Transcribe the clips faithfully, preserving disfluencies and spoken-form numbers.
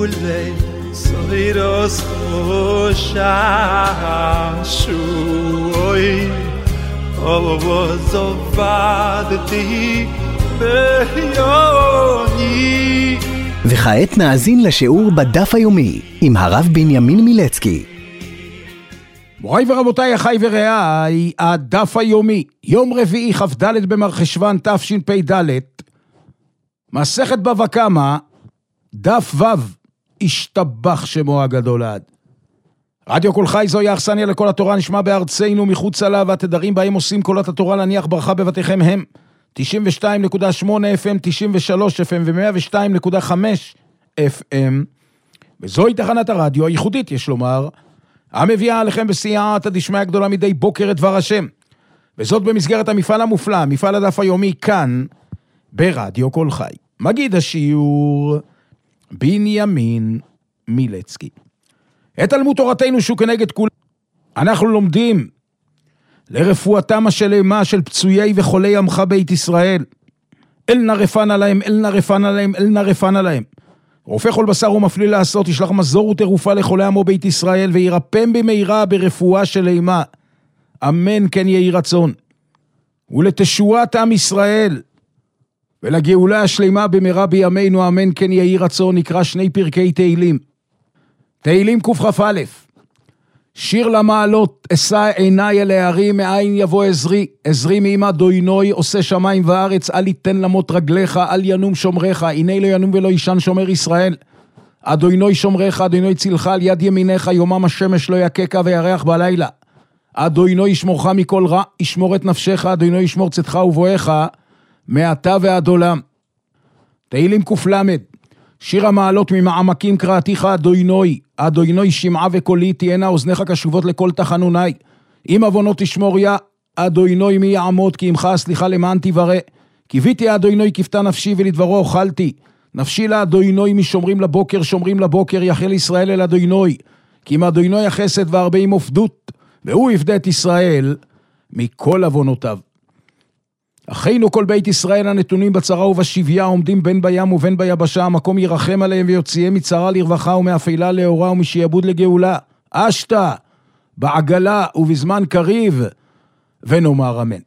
ule soiros osha shuoi ovozovadti ביוני. וכעת נאזין לשיעור בדף היומי עם הרב בנימין מילצקי. מוריי ורבותיי, אחיי ורעיי, הדף היומי, יום רביעי כ"ד במרחשוון תשפ"ד, מסכת בבא קמא, דף ו', השתבח שמו הגדול עד. רדיו כל חי זוהי האכסניה לכל התורה, נשמע בארצנו מחוץ לה, והתדרים בהם עושים קולות התורה להניח ברכה בבתיכם הם תשעים ושתיים נקודה שמונה אף אם, תשעים ושלוש אף אם ו-מאה ושתיים נקודה חמש אף אם, וזוהי תחנת הרדיו הייחודית, יש לומר, המביאה עליכם בסייעתא דשמיא גדולה מדי בוקר את דבר השם, וזאת במסגרת המפעל המופלא, מפעל הדף היומי כאן, ברדיו כל חי. מגיד השיעור, בנימין מילצקי. את תלמוד תורתנו שהוא כנגד כולם, אנחנו לומדים לרפואתם השלמה של פצויי וחולי עמך בית ישראל. אל נא רפאנה להם, אל נא רפאנה להם, אל נא רפאנה להם. רופא כל בשר ומפליא לעשות, ישלח מזור ותרופה לחולי עמו בית ישראל, וירפם במהרה ברפואה שלמה. אמן כן יהי רצון. ולתשועת עם ישראל, ולגאולה השלמה במהרה בימינו, אמן כן יהי רצון. נקרא שני פרקי תהילים. תהילים קכ"א. שיר למעלות, אשא עיניי אל ההרים, מאין יבוא עזרי, עזרי מעם אדוני עושה שמיים וארץ, אל יתן למות רגליך, אל ינום שומרך, הנה לא ינום ולא ישן שומר ישראל. אדוני שומרך, אדוני צילך על יד ימיניך, יומם השמש לא יקקה וירח בלילה. אדוני ישמורך מכל רע, ישמור את נפשך, אדוני ישמור צאתך ובואך, מעתה ועד עולם. תהילים קל"ד. שיר המעלות ממעמקים קראתיך אדוני, אדוני שמעה וקולי, תהיינה אוזניך קשובות לכל תחנוני. אם עוונות תשמור יה, אדוני מי יעמוד, כי עמך הסליחה למען תברא. קיוויתי אדוני כפתה נפשי ולדברו אוכלתי. נפשי לאדוני משומרים לבוקר, שומרים לבוקר, יחל ישראל אל אדוני. כי אם אדוני החסד והרבה עם עופדות, והוא יפדה את ישראל מכל עוונותיו. אחינו כל בית ישראל הנתונים בצרה ובשביה, עומדים בין בים ובין ביבשה, המקום ירחם עליהם ויוציאם מצרה לרווחה ומאפלה לאורה ומשעבוד לגאולה. אשתה בעגלה ובזמן קריב, ונאמר אמן.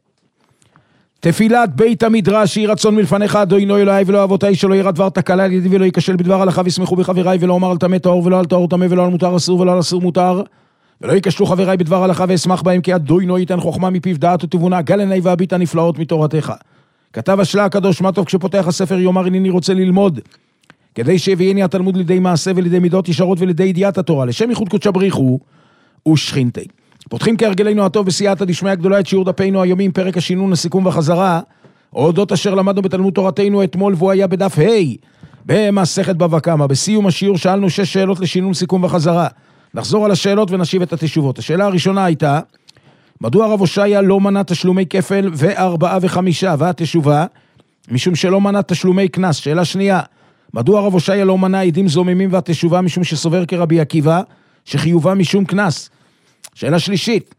תפילת בית המדרש, יהי רצון מלפניך אדוני אלוהי ולא אבותיי, שלא ירא דבר תקלה על ידי ולא ייכשל בדבר הלכה, וישמחו בחבריי, ולא אומר על טמא טהור ולא על טהור טמא, ולא על מותר אסור ולא על אסור מותר, ולא יקשלו חבריי בדבר הלכה, ואשמח בהם, כי אדוני ייתן חוכמה מפיו דעת ותבונה, גל עיני והביט הנפלאות מתורתך. כתב השלה הקדוש, מה טוב כשפותח הספר יאמר הנני רוצה ללמוד, כדי שיביאני התלמוד לידי מעשה ולידי מידות ישרות ולידי ידיעת התורה, לשם ייחוד קודשא בריחו ושכינתי. פותחים כהרגלנו הטוב בסייעתא דשמיא גדולה את שיעור דפנו היומי עם פרק השינון, הסיכום והחזרה, אודות אשר למדנו בתלמוד תורתנו אתמול, והוא היה בדף ה' במסכת בבא קמא. בסיום השיעור שאלנו שש שאלות לשינון, סיכום וחזרה. נחזור על השאלות ונשיב את התשובות. השאלה הראשונה הייתה, מדוע רב הושעיה לא מנה תשלומי כפל וארבעה וחמישה, והתשובה, משום שלא מנה תשלומי קנס. שאלה שנייה, מדוע רב הושעיה לא מנה עדים זוממים, והתשובה, משום שסובר כרבי עקיבא, שחיובה משום קנס. שאלה שלישית,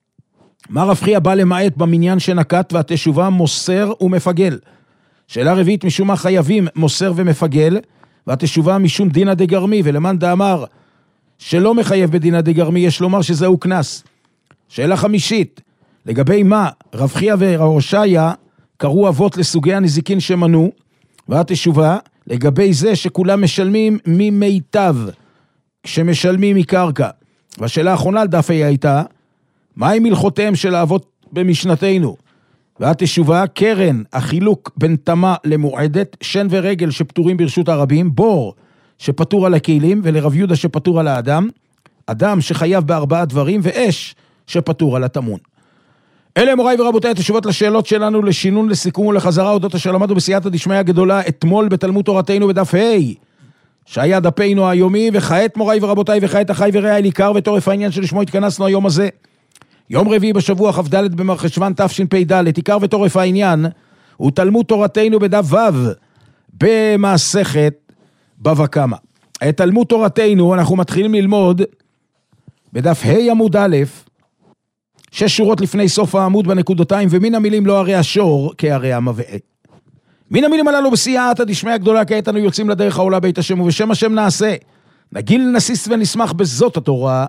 מה רב חייא בא למעט במניין שנקט, והתשובה מוסר ומפגל. שאלה רביעית, משום מה חייבים מוסר ומפגל, והתשובה משום דינא דגרמי, ולמאן דאמר שלא מחייב בדינא דגרמי, יש לומר שזהו קנס. שאלה חמישית, לגבי מה רב חייא ורב הושעיה קראו אבות לסוגי הנזיקין שמנו, והתשובה לגבי זה שכולם משלמים ממיטב, כשמשלמים מקרקע. והשאלה האחרונה לדף הייתה, מהי מלכותיהם של האבות במשנתנו? והתשובה, קרן, החילוק בין תמה למועדת, שן ורגל שפטורים ברשות הרבים, בור שפטור על הכלים, ולרב יהודה שפטור על האדם, אדם שחייב בארבעה דברים, ואש שפטור על התמון. אלה מוריי ורבותיי התשובות לשאלות שלנו, לשינון, לסיכום ולחזרה, אודות אשר למדנו בסייעתא דשמיא הגדולה אתמול בתלמוד תורתנו בדף ה' שהיה דפנו היומי, וכעת מוריי ורבותיי, וכעת אחיי ורעיי, עיקר וטורף העניין שלשמו התכנסנו היום הזה. יום רביעי בשבוע כ"ד במרחשוון תשפ"ד, עיקר וטורף העניין הוא תלמוד תורתנו בדף ו' במסכת בבא קמא. את תלמוד תורתנו אנחנו מתחילים ללמוד בדף ה' עמוד א', שש שורות לפני סוף העמוד בנקודותיים, ומן המילים לא הרי השור כהרי המבעה. מן המילים הללו בסייעתא דשמיא הגדולה, כעת אנו יוצאים לדרך העולה בית השם, ובשם השם נעשה. נגיל נסיס ונשמח בזאת התורה,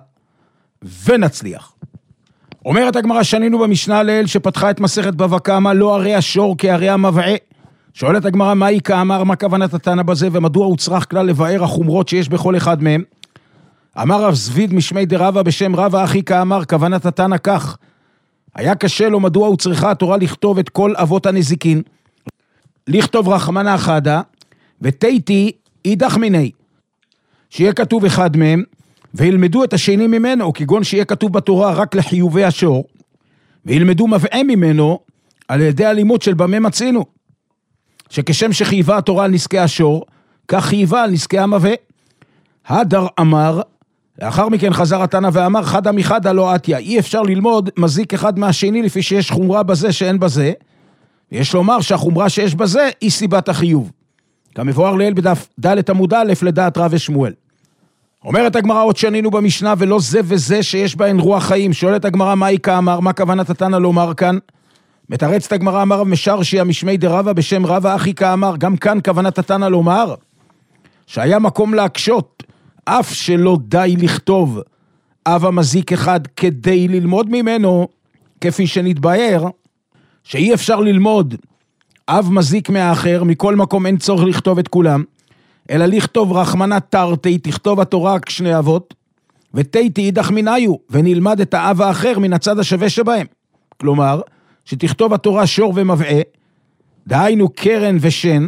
ונצליח. אומרת הגמרא, שנינו במשנה לאל שפתחה את מסכת בבא קמא, לא הרי השור כהרי המבעה. שואלת הגמרא, מהי כאמר, מה כוונת התנא בזה, ומדוע הוא צריך כלל לבאר החומרות שיש בכל אחד מהם? אמר רב זביד משמי דרבא בשם רבא אחי כאמר, כוונת התנא כך. היה קשה לו מדוע הוא צריכה התורה לכתוב את כל אבות הנזיקין, לכתוב רחמנא חדא, ותיתי אידך מיני. שיהיה כתוב אחד מהם, וילמדו את השני ממנו, כגון שיהיה כתוב בתורה רק לחיובי השור, וילמדו מבעה ממנו על ידי הלימוד של במה מצינו. שכשם שחייבה התורה על נזקי השור, כך חייבה על נזקי המבעה. הדר אמר, לאחר מכן חזר התנא ואמר, חדא מחדא לא עטיה, אי אפשר ללמוד מזיק אחד מהשני לפי שיש חומרה בזה שאין בזה, ויש לומר שהחומרה שיש בזה היא סיבת החיוב. כמבואר לעיל בדף ד' עמוד א' לדעת רב ושמואל. אומרת הגמרא, עוד שנינו במשנה ולא זה וזה שיש בהן רוח חיים. שואלת הגמרא, מהי כאמר, מה כוונת התנא לומר כאן? מתרצת הגמרא, אמר משרשי המשמי דרבא בשם רבא אחי כאמר, גם כאן כוונת התנא לומר שהיה מקום להקשות, אף שלא די לכתוב אב המזיק אחד כדי ללמוד ממנו, כפי שנתבהר, שאי אפשר ללמוד אב מזיק מהאחר, מכל מקום אין צורך לכתוב את כולם, אלא לכתוב רחמנא תרתי, תכתוב התורה רק שני אבות, ותיתי אידך מניו, ונלמד את האב האחר מן הצד השווה שבהם. כלומר, שתכתוב התורה שור ומבעה, דהיינו קרן ושן,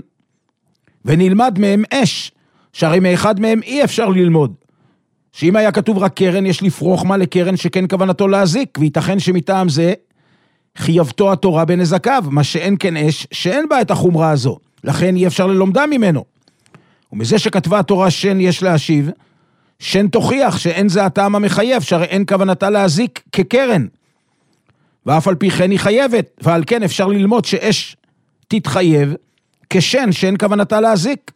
ונלמד מהם אש, שהרי מאחד מהם אי אפשר ללמוד. שאם היה כתוב רק קרן, יש לפרוח מה לקרן שכן כוונתו להזיק, וייתכן שמטעם זה חייבתו התורה בנזקיו, מה שאין כן אש, שאין בה את החומרה הזו, לכן אי אפשר ללומדה ממנו. ומזה שכתבה התורה שן יש להשיב, שן תוכיח שאין זה הטעם המחייב, שהרי אין כוונתה להזיק כקרן, ואף על פי כן היא חייבת, ועל כן אפשר ללמוד שאש תתחייב כשן שאין כוונתה להזיק.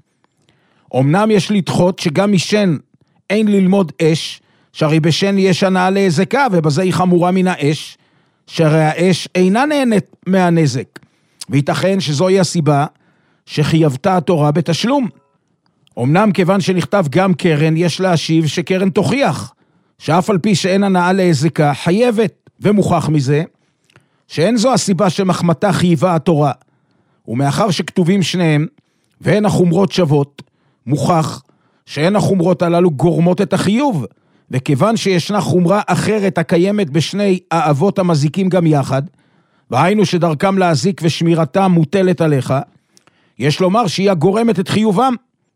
אמנם יש לדחות שגם משן אין ללמוד אש, שהרי בשן יש הנאה להזקה, ובזה היא חמורה מן האש, שהרי האש אינה נהנית מהנזק, וייתכן שזוהי הסיבה שחייבתה התורה בתשלום. אמנם כיוון שנכתב גם קרן, יש להשיב שקרן תוכיח, שאף על פי שאין הנאה להזקה, חייבת, ומוכח מזה, שאין זו הסיבה שמחמתה חייבה התורה, ומאחר שכתובים שניהם, ואין החומרות שוות, מוכח שאין החומרות הללו גורמות את החיוב, וכיוון שישנה חומרה אחרת הקיימת בשני האבות המזיקים גם יחד, והיינו שדרכם להזיק ושמירתם מוטלת עליך, יש לומר שהיא הגורמת את חיובם,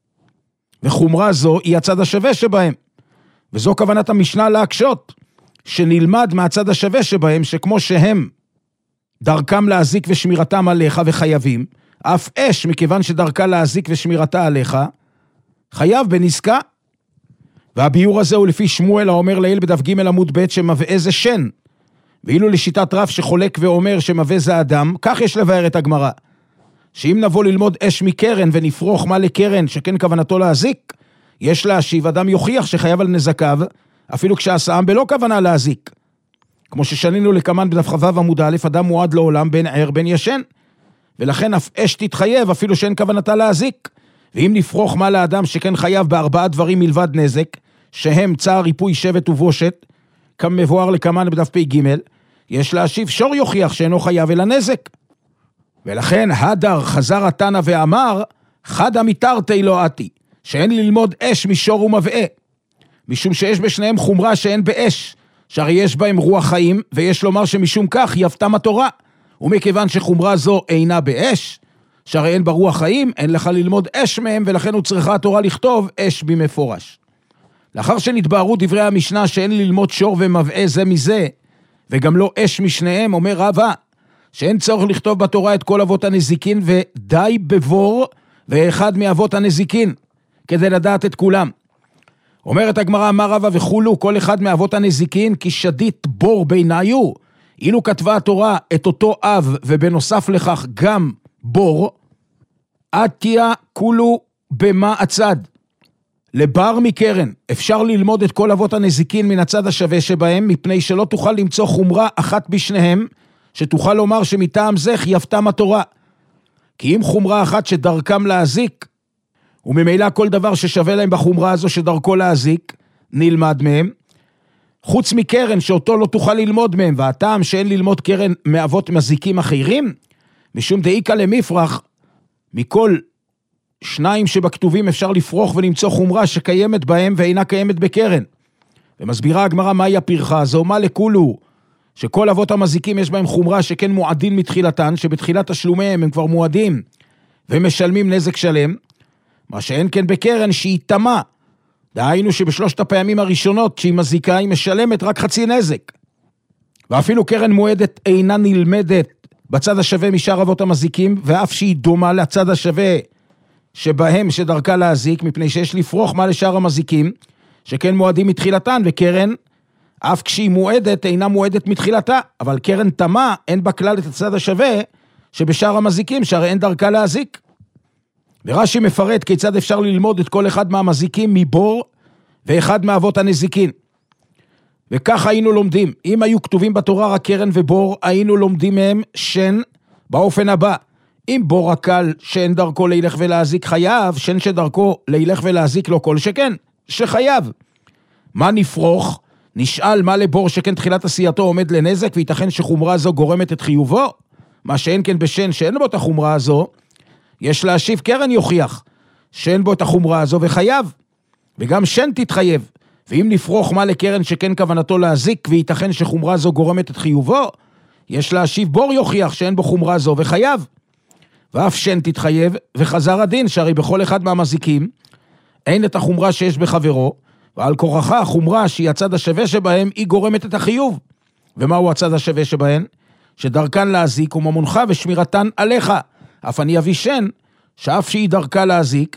וחומרה זו היא הצד השווה שבהם, וזו כוונת המשנה להקשות, שנלמד מהצד השווה שבהם, שכמו שהם דרכם להזיק ושמירתם עליך וחייבים, אף אש מכיוון שדרכה להזיק ושמירתה עליך, חייב בנזקה. והביור הזה הוא לפי שמואל האומר לעיל בדף ג' עמוד ב' שמבעה זה שן, ואילו לשיטת רב שחולק ואומר שמבעה זה אדם, כך יש לבאר את הגמרא, שאם נבוא ללמוד אש מקרן ונפרוך מה לקרן שכן כוונתו להזיק, יש להשיב אדם יוכיח שחייב על נזקיו, אפילו כשעשאם בלא כוונה להזיק. כמו ששנינו לקמן בדף חבב עמוד א', אדם מועד לעולם בין ער בין ישן, ולכן אף אש תתחייב אפילו שאין כוונתה להזיק. ואם נפרוך מה לאדם שכן חייב בארבעה דברים מלבד נזק, שהם צער, ריפוי, שבט ובושת, כמבואר לקמן בדף פי ג', יש להשיב שור יוכיח שאינו חייב אלא נזק. ולכן הדר חזר התנא ואמר, חדא מתרתי לא עטי, שאין ללמוד אש משור ומבעה, משום שיש בשניהם חומרה שאין באש, שהרי יש בהם רוח חיים, ויש לומר שמשום כך יפתם התורה, ומכיוון שחומרה זו אינה באש, שהרי אין ברוח חיים, אין לך ללמוד אש מהם, ולכן הוא צריכה התורה לכתוב אש במפורש. לאחר שנתבהרו דברי המשנה שאין ללמוד שור ומבעה זה מזה, וגם לא אש משניהם, אומר רבא, שאין צורך לכתוב בתורה את כל אבות הנזיקין, ודי בבור ואחד מאבות הנזיקין, כדי לדעת את כולם. אומרת הגמרא, אמר רבא וכולו, כל אחד מאבות הנזיקין, כי שדית בור ביניו, אילו כתבה התורה את אותו אב, ובנוסף לכך גם בור, עטיה כולו במה הצד. לבר מקרן, אפשר ללמוד את כל אבות הנזיקין מן הצד השווה שבהם, מפני שלא תוכל למצוא חומרה אחת בשניהם, שתוכל לומר שמטעם זה חייבתם התורה. כי אם חומרה אחת שדרכם להזיק, וממילא כל דבר ששווה להם בחומרה הזו שדרכו להזיק, נלמד מהם, חוץ מקרן שאותו לא תוכל ללמוד מהם, והטעם שאין ללמוד קרן מאבות מזיקים אחרים, משום דאיקה למפרח, מכל שניים שבכתובים אפשר לפרוח ולמצוא חומרה שקיימת בהם ואינה קיימת בקרן. ומסבירה הגמרא מהי הפרחה הזו, מה לכולו, שכל אבות המזיקים יש בהם חומרה שכן מועדים מתחילתן, שבתחילת תשלומיהם הם כבר מועדים ומשלמים נזק שלם, מה שאין כן בקרן שהיא תמה, דהיינו שבשלושת הפעמים הראשונות שהיא מזיקה היא משלמת רק חצי נזק. ואפילו קרן מועדת אינה נלמדת בצד השווה משאר אבות המזיקים, ואף שהיא דומה לצד השווה שבהם שדרכה להזיק, מפני שיש לפרוח מה לשאר המזיקים, שכן מועדים מתחילתן, וקרן, אף כשהיא מועדת, אינה מועדת מתחילתה, אבל קרן תמה, אין בה כלל את הצד השווה, שבשאר המזיקים, שהרי אין דרכה להזיק. ורש"י מפרט כיצד אפשר ללמוד את כל אחד מהמזיקים מבור, ואחד מאבות הנזיקין. וכך היינו לומדים, אם היו כתובים בתורה רק קרן ובור, היינו לומדים מהם שן באופן הבא. אם בור הקל שאין דרכו להילך ולהזיק חייב, שן שדרכו להילך ולהזיק לא כל שכן, שחייב. מה נפרוך? נשאל מה לבור שכן תחילת עשייתו עומד לנזק, וייתכן שחומרה זו גורמת את חיובו, מה שאין כן בשן שאין בו את החומרה הזו, יש להשיב קרן יוכיח, שאין בו את החומרה הזו וחייב, וגם שן תתחייב, ואם נפרוך מה לקרן שכן כוונתו להזיק, וייתכן שחומרה זו גורמת את חיובו, יש להשיב בור יוכיח שאין בו חומרה זו וחייב, ואף שן תתחייב, וחזר הדין, שהרי בכל אחד מהמזיקים, אין את החומרה שיש בחברו, ועל כורחה החומרה שהיא הצד השווה שבהם, היא גורמת את החיוב. ומהו הצד השווה שבהן? שדרכן להזיק וממונך ושמירתן עליך. אף אני אביא שן, שאף שהיא דרכה להזיק,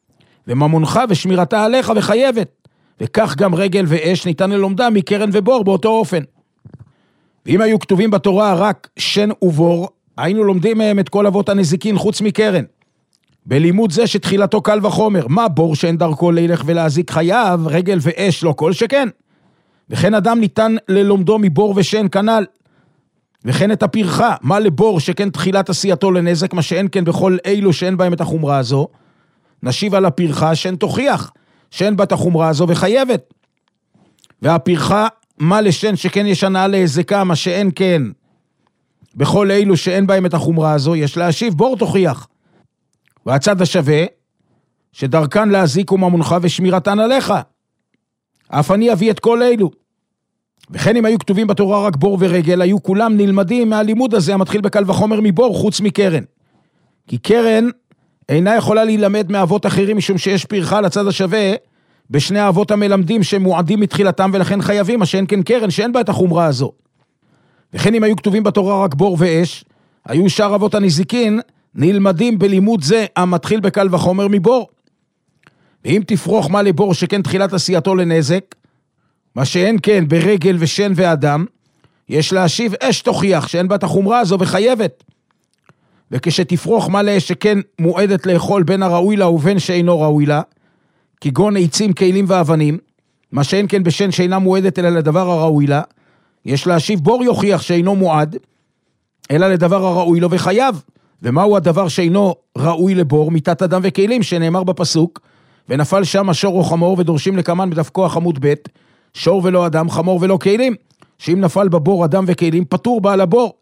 וממונך ושמירתה עליך וחייבת. וכך גם רגל ואש ניתן ללומדה מקרן ובור באותו אופן. ואם היו כתובים בתורה רק שן ובור, היינו לומדים מהם את כל אבות הנזיקין חוץ מקרן. בלימוד זה שתחילתו קל וחומר, מה בור שאין דרכו להילך ולהזיק חייב, רגל ואש לא כל שכן. וכן אדם ניתן ללומדו מבור ושן כנל. וכן את הפרחה, מה לבור שכן תחילת עשייתו לנזק, מה שאין כן בכל אילו שאין בהם את החומרה הזו. נשיב על הפרחה שאין תוכיח, שאין בה את החומרה הזו וחייבת. והפרחה, מה לשן שכן יש הנאה להזקה, מה שאין כן בכל אילו שאין בהם את החומרה הזו, יש להשיב בור תוכיח. והצד השווה, שדרכן להזיק וממונך ושמירתן עליך. אף אני אביא את כל אלו. וכן אם היו כתובים בתורה רק בור ורגל, היו כולם נלמדים מהלימוד הזה המתחיל בקל וחומר מבור חוץ מקרן. כי קרן אינה יכולה להילמד מאבות אחרים, משום שיש פרחה לצד השווה בשני האבות המלמדים שמועדים מתחילתם, ולכן חייבים, מה שאין כן קרן שאין בה את החומרה הזו. וכן אם היו כתובים בתורה רק בור ואש, היו שאר אבות הנזיקין נלמדים בלימוד זה המתחיל בקל וחומר מבור. ואם תפרוך מה לבור שכן תחילת עשייתו לנזק, מה שאין כן ברגל ושן ואדם, יש להשיב אש תוכיח שאין בה את החומרה הזו וחייבת. וכשתפרוך מה לאש שכן מועדת לאכול בין הראוי לה ובין שאינו ראוי לה, כגון עצים, כלים ואבנים, מה שאין כן בשן שאינה מועדת אלא לדבר הראוי לה, יש להשיב בור יוכיח שאינו מועד, אלא לדבר הראוי לו וחייב. ומהו הדבר שאינו ראוי לבור? מיתת אדם וכלים, שנאמר בפסוק, ונפל שם שור או חמור, ודורשים לקמן בדף כוח עמוד ב', שור ולא אדם, חמור ולא כלים, שאם נפל בבור אדם וכלים, פטור בעל הבור.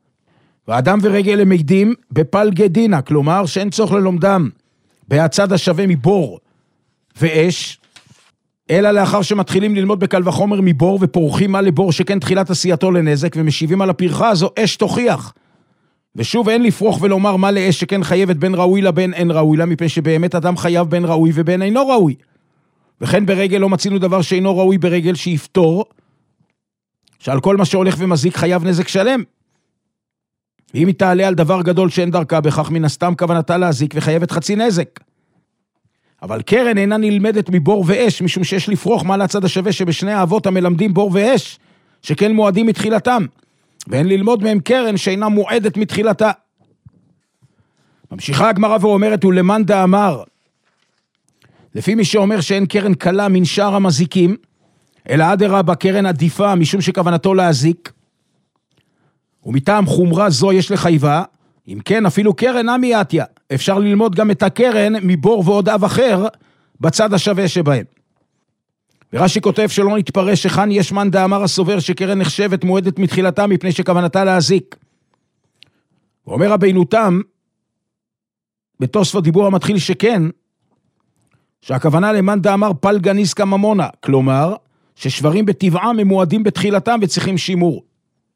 ואדם ורגל הם מעידים בפלגי דינה, כלומר שאין צורך ללומדם בהצד השווה מבור ואש, אלא לאחר שמתחילים ללמוד בקל וחומר מבור ופורחים מה לבור שכן תחילת עשייתו לנזק, ומשיבים על הפרחה הזו אש תוכיח. ושוב אין לפרוח ולומר מה לאש שכן חייבת בין ראוי לה בין אין ראוי לה, מפני שבאמת אדם חייב בין ראוי ובין אינו ראוי. וכן ברגל לא מצינו דבר שאינו ראוי ברגל שיפתור, שעל כל מה שהולך ומזיק חייב נזק שלם. ואם היא תעלה על דבר גדול שאין דרכה בכך, מן הסתם כוונתה להזיק וחייבת חצי נזק. אבל קרן אינה נלמדת מבור ואש, משום שיש לפרוח מה לצד השווה שבשני האבות המלמדים בור ואש, שכן מועדים מתחילתם, ואין ללמוד מהם קרן שאינה מועדת מתחילתה. ממשיכה הגמרא ואומרת, ולמאן דאמר, לפי מי שאומר שאין קרן קלה מן שאר המזיקים, אלא אדרבה קרן עדיפה משום שכוונתו להזיק, ומטעם חומרה זו יש לחייבה, אם כן, אפילו קרן עמי עתיה, אפשר ללמוד גם את הקרן מבור ועוד אב אחר, בצד השווה שבהם. ורש"י כותב שלא נתפרש שכאן יש מאן דאמר הסובר שקרן נחשבת מועדת מתחילתה מפני שכוונתה להזיק. ואומר רבינו תם, בתוספות דיבור המתחיל שכן, שהכוונה למאן דאמר פלגה ניסקה ממונה, כלומר, ששברים בטבעם הם מועדים בתחילתם וצריכים שימור.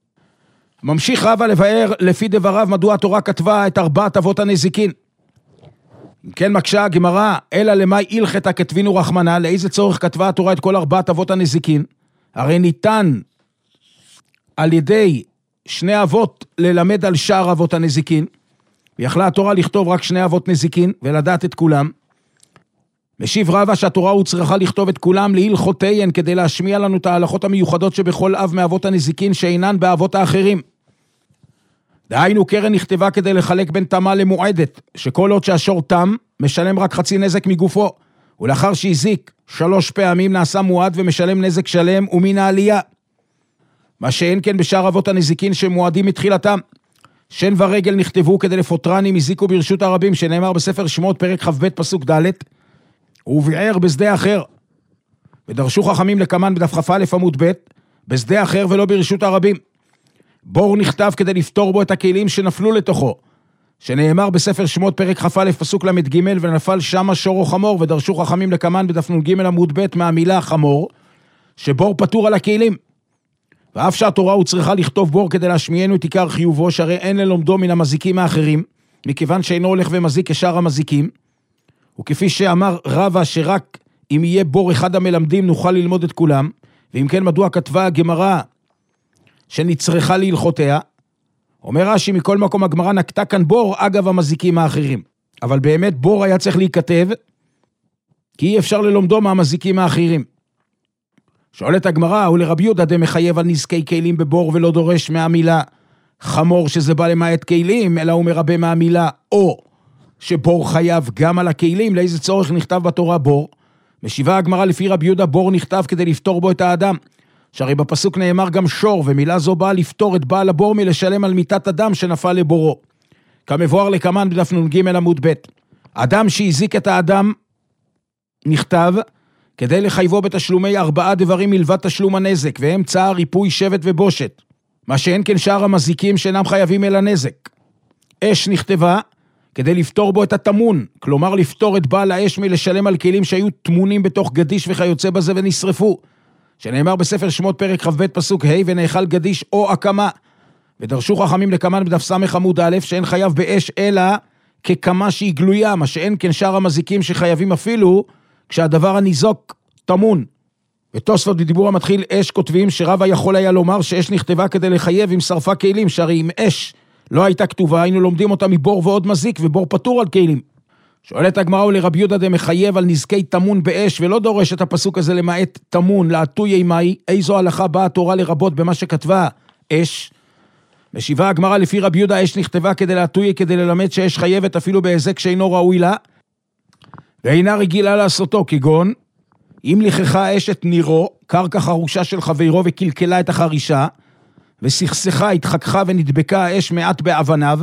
ממשיך רבא לבאר לפי דבריו מדוע התורה כתבה את ארבעת אבות הנזיקין. אם כן מקשה הגמרא, אלא למאי הלכתא כתבינו רחמנא, לאיזה צורך כתבה התורה את כל ארבעת אבות הנזיקין? הרי ניתן על ידי שני אבות ללמד על שאר אבות הנזיקין, ויכלה התורה לכתוב רק שני אבות נזיקין ולדעת את כולם. משיב רבא שהתורה הוא צריכה לכתוב את כולם להלכותיהן כדי להשמיע לנו את ההלכות המיוחדות שבכל אב מאבות הנזיקין שאינן באבות האחרים. דהיינו קרן נכתבה כדי לחלק בין תמה למועדת, שכל עוד שהשור תם משלם רק חצי נזק מגופו, ולאחר שהזיק שלוש פעמים נעשה מועד ומשלם נזק שלם ומן העלייה. מה שאין כן בשאר אבות הנזיקין שמועדים מתחילתם. שן ורגל נכתבו כדי לפוטרני מזיקו ברשות הרבים, שנאמר בספר שמות פרק כ"ב פסוק ד', וביער בשדה אחר. ודרשו חכמים לקמן בדף כ"א עמוד ב', בשדה אחר ולא ברשות הרבים. בור נכתב כדי לפתור בו את הכלים שנפלו לתוכו, שנאמר בספר שמות פרק כ"א פסוק למד ג' ונפל שמה שור או חמור, ודרשו חכמים לקמן בדף נ"ג עמוד ב' מהמילה חמור, שבור פטור על הכלים. ואף שהתורה הוא צריכה לכתוב בור כדי להשמיענו את עיקר חיובו, שהרי אין ללומדו מן המזיקים האחרים, מכיוון שאינו הולך ומזיק כשאר המזיקים, וכפי שאמר רבא שרק אם יהיה בור אחד המלמדים נוכל ללמוד את כולם, ואם כן מדוע כתבה הגמרא שנצרכה להלכותיה? אומר רש"י מכל מקום הגמרא נקטה כאן בור אגב המזיקים האחרים, אבל באמת בור היה צריך להיכתב, כי אי אפשר ללומדו מהמזיקים האחרים. שואלת הגמרא, הוא לרבי יהודה דמחייב על נזקי כלים בבור ולא דורש מהמילה חמור שזה בא למעט כלים, אלא הוא מרבה מהמילה או שבור חייב גם על הכלים, לאיזה צורך נכתב בתורה בור? משיבה הגמרא לפי רבי יהודה בור נכתב כדי לפתור בו את האדם, שהרי בפסוק נאמר גם שור, ומילה זו באה לפתור את בעל הבור מלשלם על מיתת אדם שנפל לבורו. כמבואר לקמן בדף נ"ג עמוד ב', אדם שהזיק את האדם נכתב כדי לחייבו בתשלומי ארבעה דברים מלבד תשלום הנזק, והם צער, ריפוי, שבט ובושת, מה שאין כן שאר המזיקים שאינם חייבים אל הנזק. אש נכתבה כדי לפתור בו את התמון, כלומר לפתור את בעל האש מלשלם על כלים שהיו תמונים בתוך גדיש וכיוצא בזה ונשרפו, שנאמר בספר שמות פרק כ"ב פסוק ה' ונאכל גדיש או הקמה, ודרשו חכמים לקמן בדף סמך עמוד א' שאין חייב באש אלא כקמה שהיא גלויה, מה שאין כן שאר המזיקים שחייבים אפילו כשהדבר הניזוק תמון. ותוספות בדיבור המתחיל אש כותבים שרבא יכול היה לומר שאש נכתבה כדי לחייב עם שרפה כלים, שהרי אם אש לא הייתה כתובה היינו לומדים אותה מבור ועוד מזיק, ובור פטור על כלים. שואלת הגמרא ולרבי יהודה דמחייב על נזקי תמון באש ולא דורש את הפסוק הזה למעט תמון לעטוי אימי, איזו הלכה באה התורה לרבות במה שכתבה אש? משיבה הגמרא לפי רבי יהודה אש נכתבה כדי לעטוי, כדי ללמד שאש חייבת אפילו בהזק שאינו ראוי לה ואינה רגילה לעשותו, כגון אם לכחה אש את נירו, קרקע חרושה של חברו וקלקלה את החרישה, וסכסכה, התחככה ונדבקה האש מעט באבניו,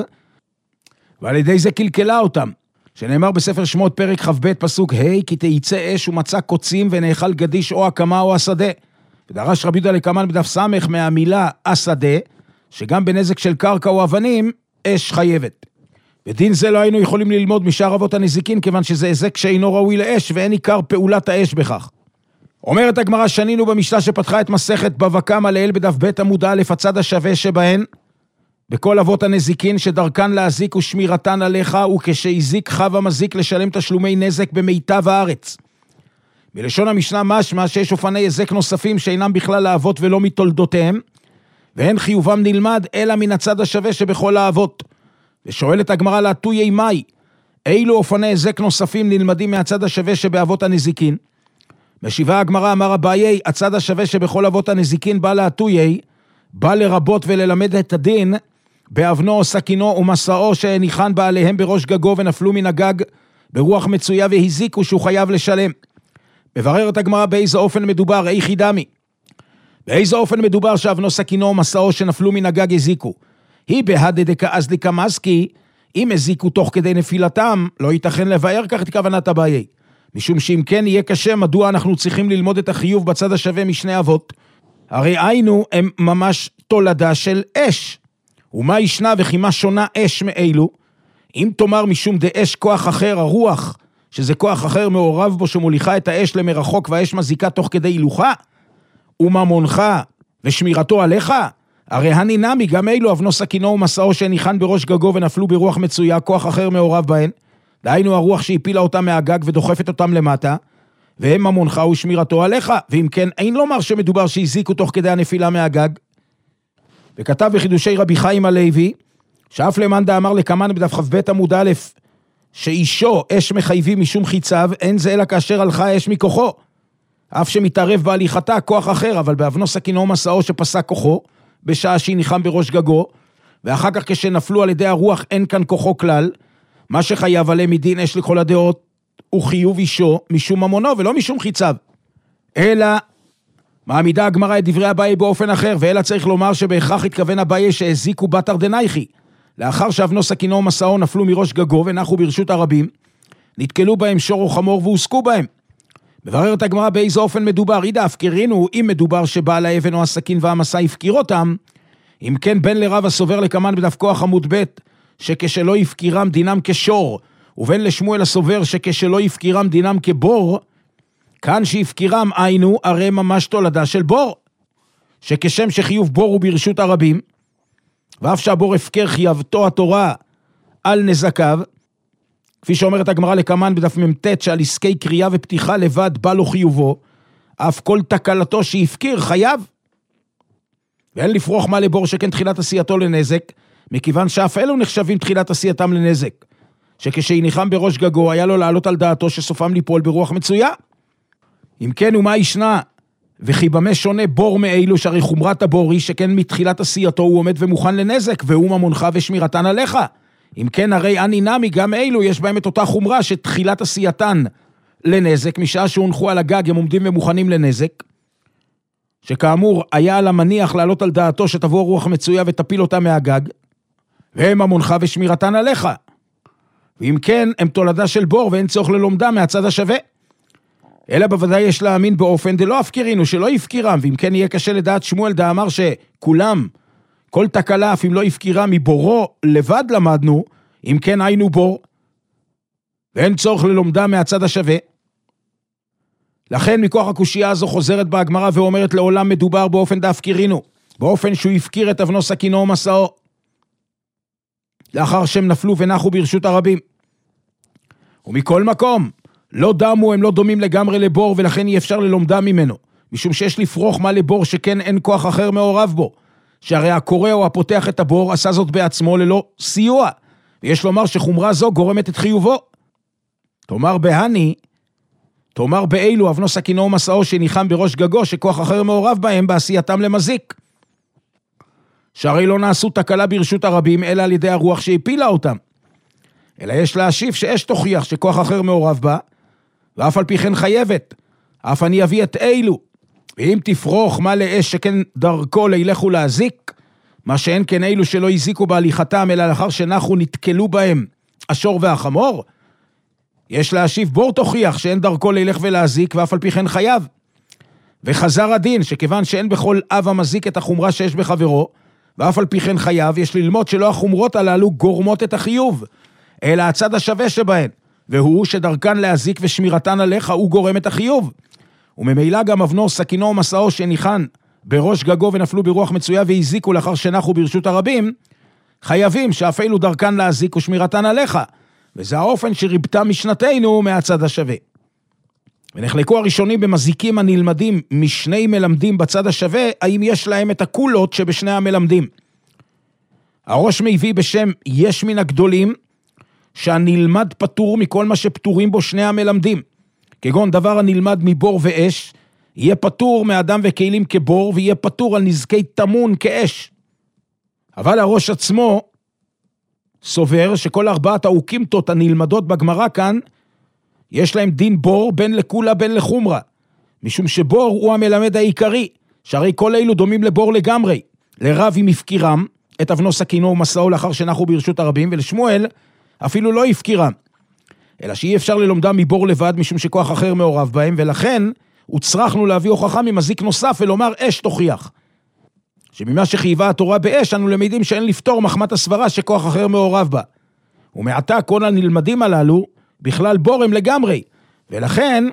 ועל ידי זה קלקלה אותם, שנאמר בספר שמות פרק כ"ב פסוק ה' כי תיצא אש ומצא קוצים ונאכל גדיש או הקמה או השדה. ודרש רבי יהודה לקמן בדף סמך מהמילה השדה, שגם בנזק של קרקע או אבנים, אש חייבת. ודין זה לא היינו יכולים ללמוד משאר אבות הנזיקין, כיוון שזה הזק שאינו ראוי לאש, ואין עיקר פעולת האש בכך. אומרת הגמרא שנינו במשנה שפתחה את מסכת בבא קמא לעיל בדף ב' עמוד א', הצד השווה שבהן, בכל אבות הנזיקין שדרכן להזיק ושמירתן עליך, וכשהזיק חב המזיק לשלם תשלומי נזק במיטב הארץ. בלשון המשנה משמע שיש אופני הזק נוספים שאינם בכלל האבות ולא מתולדותיהם, והן חיובם נלמד אלא מן הצד השווה שבכל האבות. ושואלת הגמרא לעטוי אימי, אילו אופני הזק נוספים נלמדים מהצד השווה שבאבות הנזיקין? משיבה הגמרא אמר אביי, הצד השווה שבכל אבות הנזיקין בא לעטוי, בא לרבות וללמד את הדין באבנו או סכינו ומסעו שהניחן בעליהם בראש גגו ונפלו מן הגג ברוח מצויה והזיקו שהוא חייב לשלם. מבררת הגמרא באיזה אופן מדובר, איכי דמי. באיזה אופן מדובר שאבנו סכינו ומסעו שנפלו מן הגג הזיקו? היא בהדדקה אז לקמסקי, אם הזיקו תוך כדי נפילתם, לא ייתכן לבאר כך את כוונת אביי. משום שאם כן יהיה קשה, מדוע אנחנו צריכים ללמוד את החיוב בצד השווה משני אבות? הרי היינו הם ממש תולדה של אש. ומה ישנה וכי מה שונה אש מאלו? אם תאמר משום דאש כוח אחר, הרוח, שזה כוח אחר מעורב בו שמוליכה את האש למרחוק והאש מזיקה תוך כדי הילוכה, וממונך ושמירתו עליך, הרי הנינמי גם אלו אבנו סכינו ומסעו שניחן בראש גגו ונפלו ברוח מצויה, כוח אחר מעורב בהן, דהיינו הרוח שהפילה אותם מהגג ודוחפת אותם למטה, והם ממונך ושמירתו עליך, ואם כן אין לומר שמדובר שהזיקו תוך כדי הנפילה מהגג. וכתב בחידושי רבי חיים הלוי, שאף למאן דאמר לקמן בדף כ"ב עמוד א', שאישו אש מחייבים משום חיצב, אין זה אלא כאשר הלכה אש מכוחו, אף שמתערב בהליכתה כוח אחר, אבל באבנו סכינו מסעו שפסק כוחו, בשעה שהיא ניחם בראש גגו, ואחר כך כשנפלו על ידי הרוח אין כאן כוחו כלל, מה שחייב עליהם מדין אש לכל הדעות, הוא חיוב אישו משום ממונו ולא משום חיצב. אלא מעמידה הגמרא את דברי אביי באופן אחר, ואלא צריך לומר שבהכרח התכוון אביי שהזיקו בתר דנייכי, לאחר שאבנו סכינו מסעו נפלו מראש גגו ונחו ברשות הרבים, נתקלו בהם שור או חמור והוסקו בהם. מבררת הגמרא באיזה אופן מדובר, אידה הפקרינו, אם מדובר שבעל האבן או הסכין והמסע הפקיר אותם, אם כן בין לרב הסובר לקמן בדף כוח עמוד ב' שכשלא יפקירם דינם כשור, ובין לשמואל הסובר שכשלא יפקירם דינם כבור, כאן שיפקירם היינו הרי ממש תולדה של בור, שכשם שחיוב בור הוא ברשות הרבים, ואף שהבור הפקר חייבתו התורה על נזקיו, כפי שאומרת הגמרא לקמן בדף ממתת שעל עסקי קריאה ופתיחה לבד בא לו חיובו, אף כל תקלתו שיפקיר חייב. ואין לפרוח מה לבור שכן תחילת עשייתו לנזק, מכיוון שאף אלו נחשבים תחילת עשייתם לנזק, שכשהיא ניחם בראש גגו היה לו לעלות על דעתו שסופם ליפול ברוח מצויה. אם כן ומה ישנה, וכי במה שונה בור מאלו, שהרי חומרת הבור היא שכן מתחילת עשייתו הוא עומד ומוכן לנזק, והוא ממונך ושמירתן עליך. אם כן הרי אני נמי גם אלו יש בהם את אותה חומרה שתחילת עשייתן לנזק, משעה שהונחו על הגג הם עומדים ומוכנים לנזק, שכאמור היה על המניח לעלות על דעתו שתבוא רוח מצויה ותפיל אותה מהגג, והם ממונך ושמירתן עליך. ואם כן הם תולדה של בור ואין צורך ללומדה מהצד השווה. אלא בוודאי יש להאמין באופן דלא הפקירינו שלא יפקירם, ואם כן יהיה קשה לדעת שמואל דאמר שכולם כל תקלה אף אם לא יפקירה מבורו לבד למדנו, אם כן היינו בור, ואין צורך ללומדה מהצד השווה. לכן מכוח הקושייה הזו חוזרת בהגמרא ואומרת לעולם מדובר באופן דאפקירינו, באופן שהוא יפקיר את אבנו סכינו ומסעו, לאחר שהם נפלו ונחו ברשות הרבים. ומכל מקום, לא דמו הם לא דומים לגמרי לבור, ולכן אי אפשר ללומדה ממנו, משום שיש לפרוח מה לבור שכן אין כוח אחר מעורב בו, שהרי הקורא או הפותח את הבור עשה זאת בעצמו ללא סיוע, ויש לומר שחומרה זו גורמת את חיובו. תאמר בהני, תאמר באלו אבנו סכינו ומסעו שניחם בראש גגו, שכוח אחר מעורב בהם בעשייתם למזיק, שהרי לא נעשו תקלה ברשות הרבים אלא על ידי הרוח שהפילה אותם, אלא יש להשיב שאש תוכיח שכוח אחר מעורב בה, ואף על פי כן חייבת, אף אני אביא את אילו, ואם תפרוך מה לאש שכן דרכו לילכו להזיק, מה שאין כן אילו שלא הזיקו בהליכתם, אלא לאחר שנחו נתקלו בהם השור והחמור, יש להשיב בור תוכיח שאין דרכו לילך ולהזיק, ואף על פי כן חייב. וחזר הדין, שכיוון שאין בכל אב המזיק את החומרה שיש בחברו, ואף על פי כן חייב, יש ללמוד שלא החומרות הללו גורמות את החיוב, אלא הצד השווה שבהן, והוא שדרכן להזיק ושמירתן עליך הוא גורם את החיוב. וממילא גם אבנו סכינו ומסעו שניחן בראש גגו ונפלו ברוח מצויה והזיקו לאחר שנחו ברשות הרבים, חייבים שאפילו דרכן להזיק ושמירתן עליך, וזה האופן שריבתה משנתנו מהצד השווה. ונחלקו הראשונים במזיקים הנלמדים משני מלמדים בצד השווה, האם יש להם את הקולות שבשני המלמדים. הראש מביא בשם יש מן הגדולים, שהנלמד פטור מכל מה שפטורים בו שני המלמדים, כגון דבר הנלמד מבור ואש, יהיה פטור מאדם וכלים כבור, ויהיה פטור על נזקי תמון כאש. אבל הראש עצמו סובר שכל ארבעת האוקימתות הנלמדות בגמרא כאן, יש להם דין בור בין לכולה בין לחומרה, משום שבור הוא המלמד העיקרי, שהרי כל אלו דומים לבור לגמרי, לרב עם הפקירם, את אבנו סכינו ומסעו לאחר שנחו ברשות הרבים, ולשמואל אפילו לא הפקירם, אלא שאי אפשר ללומדם מבור לבד משום שכוח אחר מעורב בהם, ולכן הוצרכנו להביא הוכחה ממזיק נוסף ולומר אש תוכיח. שממה שחייבה התורה באש, אנו למדים שאין לפתור מחמת הסברה שכוח אחר מעורב בה. ומעתה כל הנלמדים הללו בכלל בור הם לגמרי, ולכן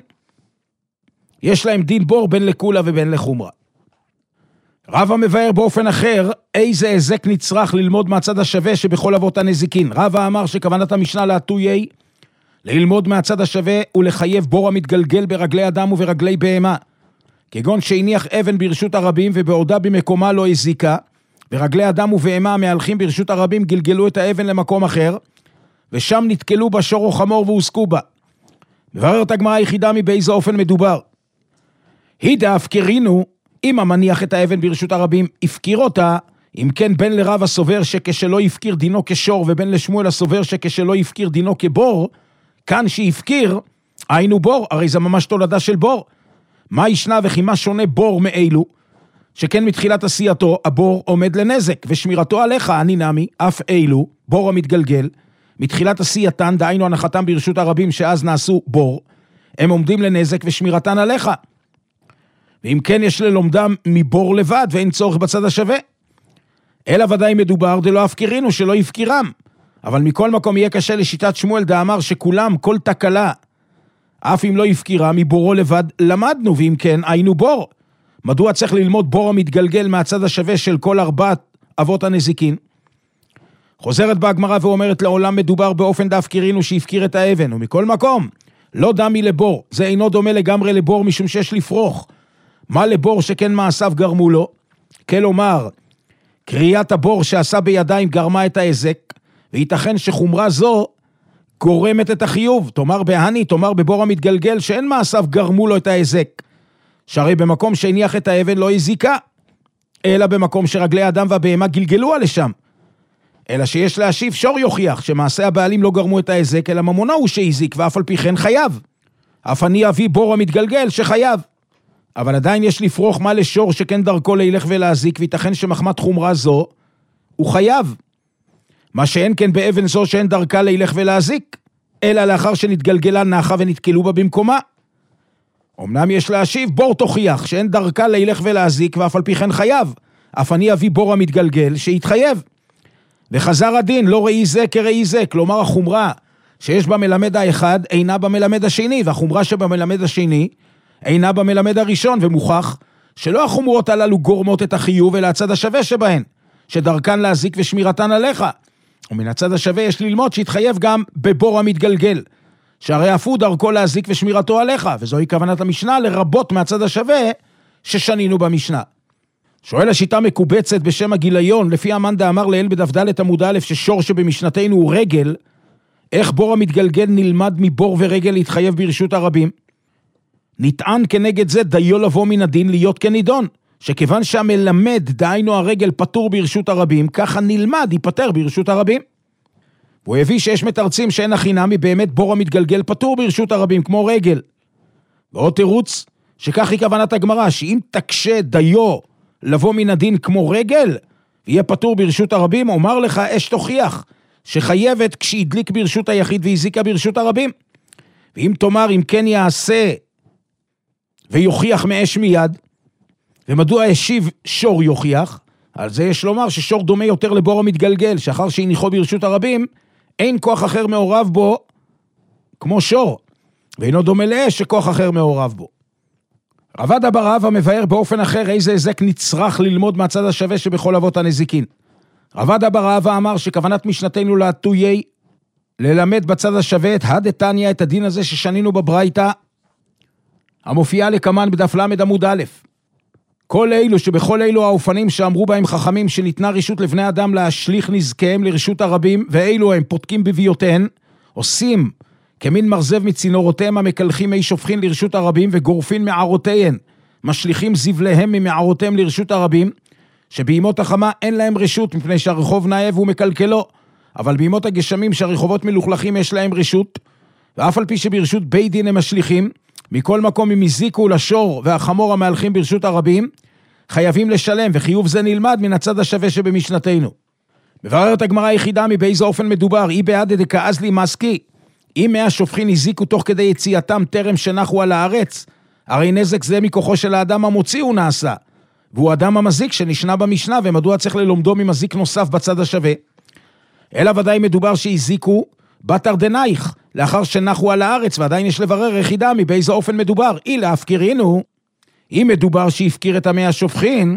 יש להם דין בור בין לקולה ובין לחומרה. רבא מבאר באופן אחר איזה היזק נצרך ללמוד מהצד השווה שבכל אבות הנזיקין. רבא אמר שכוונת המשנה להטויי ללמוד מהצד השווה ולחייב בור המתגלגל ברגלי אדם וברגלי בהמה, כגון שהניח אבן ברשות הרבים ובעודה במקומה לא הזיקה, ורגלי אדם ובהמה המהלכים ברשות הרבים גלגלו את האבן למקום אחר, ושם נתקלו בה שור או חמור והוסקו בה. מבררת הגמרא היחידה מבאיזה אופן מדובר. הידה הפקרינו, אם המניח את האבן ברשות הרבים הפקיר אותה, אם כן בין לרב הסובר שכשלא יפקיר דינו כשור, ובין לשמואל הסובר שכשלא יפקיר דינו כבור, כאן שיפקיר, היינו בור, הרי זה ממש תולדה של בור. מה ישנה וכי מה שונה בור מאלו? שכן מתחילת עשייתו, הבור עומד לנזק, ושמירתו עליך, אני נמי, אף אלו, בור המתגלגל, מתחילת עשייתן, דהיינו הנחתם ברשות הרבים שאז נעשו בור, הם עומדים לנזק ושמירתן עליך. ואם כן יש ללומדם מבור לבד, ואין צורך בצד השווה. אלא ודאי מדובר, דלא הפקירינו, שלא יפקירם. אבל מכל מקום יהיה קשה לשיטת שמואל, דאמר שכולם, כל תקלה, אף אם לא יפקירה, מבורו לבד למדנו, ואם כן, היינו בור. מדוע צריך ללמוד בור המתגלגל מהצד השווה של כל ארבעת אבות הנזיקין? חוזרת בהגמרא ואומרת, לעולם מדובר באופן דהפקירינו שיפקיר את האבן, ומכל מקום, לא דמי לבור, זה אינו דומה לגמרי לבור משום שיש לפרוך. מה לבור שכן מעשיו גרמו לו? כלומר, קריאת הבור שעשה בידיים גרמה את ההזק, וייתכן שחומרה זו גורמת את החיוב, תאמר בהני, תאמר בבור המתגלגל, שאין מעשיו גרמו לו את ההזק, שהרי במקום שהניח את האבן לא הזיקה, אלא במקום שרגלי האדם והבהמה גלגלו לשם, אלא שיש להשיב שור יוכיח, שמעשה הבעלים לא גרמו את ההזק, אלא ממונו הוא שהזיק, ואף על פי כן חייב. אף אני אביא בור המתגלגל שחייב. אבל עדיין יש לפרוך מה לשור שכן דרכו להילך ולהזיק, ויתכן שמחמת חומרה זו, הוא חייב. מה שאין כן באבן זו שאין דרכה להילך ולהזיק, אלא לאחר שנתגלגלה נחה ונתקלו בה במקומה. אמנם יש להשיב בור תוכיח, שאין דרכה להילך ולהזיק, ואף על פי כן חייב. אף אני אביא בור המתגלגל שיתחייב. וחזר הדין, לא ראי זה כראי זה, כלומר החומרה שיש במלמד האחד אינה במלמד השני, והחומרה שבמלמד השני אינה במלמד הראשון, ומוכח שלא החומרות הללו גורמות את החיוב, אלא הצד השווה שבהן, שדרכן להזיק ושמירתן עליך. ומן הצד השווה יש ללמוד שהתחייב גם בבור המתגלגל, שהרי אף הוא דרכו להזיק ושמירתו עליך, וזוהי כוונת המשנה לרבות מהצד השווה ששנינו במשנה. שואל השיטה מקובצת בשם הגיליון, לפי אמן דאמר לאל בדף ד' עמוד א' ששור שבמשנתנו הוא רגל, איך בור המתגלגל נלמד מבור ורגל להתחייב ברשות הרבים? נטען כנגד זה דיו לבוא מן הדין להיות כנידון, שכיוון שהמלמד דהיינו הרגל פטור ברשות הרבים, ככה נלמד ייפטר ברשות הרבים. הוא הביא שיש מתרצים שאין החינמי באמת בור המתגלגל פטור ברשות הרבים כמו רגל. ועוד תירוץ שכך היא כוונת הגמרא, שאם תקשה דיו לבוא מן הדין כמו רגל, יהיה פטור ברשות הרבים, אומר לך אש תוכיח, שחייבת כשהדליק ברשות היחיד והזיקה ברשות הרבים. ואם תאמר אם כן יעשה ויוכיח מאש מיד, ומדוע השיב שור יוכיח? על זה יש לומר ששור דומה יותר לבור המתגלגל, שאחר שהניחו ברשות הרבים, אין כוח אחר מעורב בו כמו שור, ואינו דומה לאש שכוח אחר מעורב בו. רבד אבר רבא מבאר באופן אחר איזה היזק נצרך ללמוד מהצד השווה שבכל אבות הנזיקין. רבד אבר רבא אמר שכוונת משנתנו להטויי ללמד בצד השווה את הדתניא, את הדין הזה ששנינו בברייתא, המופיעה לכמן בדף למד עמוד א'. כל אלו שבכל אלו האופנים שאמרו בהם חכמים שניתנה רשות לבני אדם להשליך נזקיהם לרשות הרבים, ואלו הם פותקים בביותיהן, עושים כמין מרזב מצינורותיהם המקלחים מי שופכין לרשות הרבים, וגורפין מערותיהן, משליכים זבליהם ממערותיהם לרשות הרבים, שבימות החמה אין להם רשות, מפני שהרחוב נאב ומקלקלו, אבל בימות הגשמים שהרחובות מלוכלכים יש להם רשות, ואף על פי שברשות בית דין הם משליכים, מכל מקום הם הזיקו לשור והחמור המהלכים ברשות הרבים, חייבים לשלם, וחיוב זה נלמד מן הצד השווה שבמשנתנו. מבררת הגמרא היחידה מבאיזה אופן מדובר, אי בעד דקאז לי מסקי, אם מאה שופכין הזיקו תוך כדי יציאתם טרם שנחו על הארץ, הרי נזק זה מכוחו של האדם המוציא הוא נעשה, והוא אדם המזיק שנשנה במשנה, ומדוע צריך ללומדו ממזיק נוסף בצד השווה? אלא ודאי מדובר שהזיקו בתר דנייך, לאחר שנחו על הארץ, ועדיין יש לברר יחידה מבאיזה אופן מדובר, אי להפקירינו, אם מדובר שהפקיר את המאה שופכין,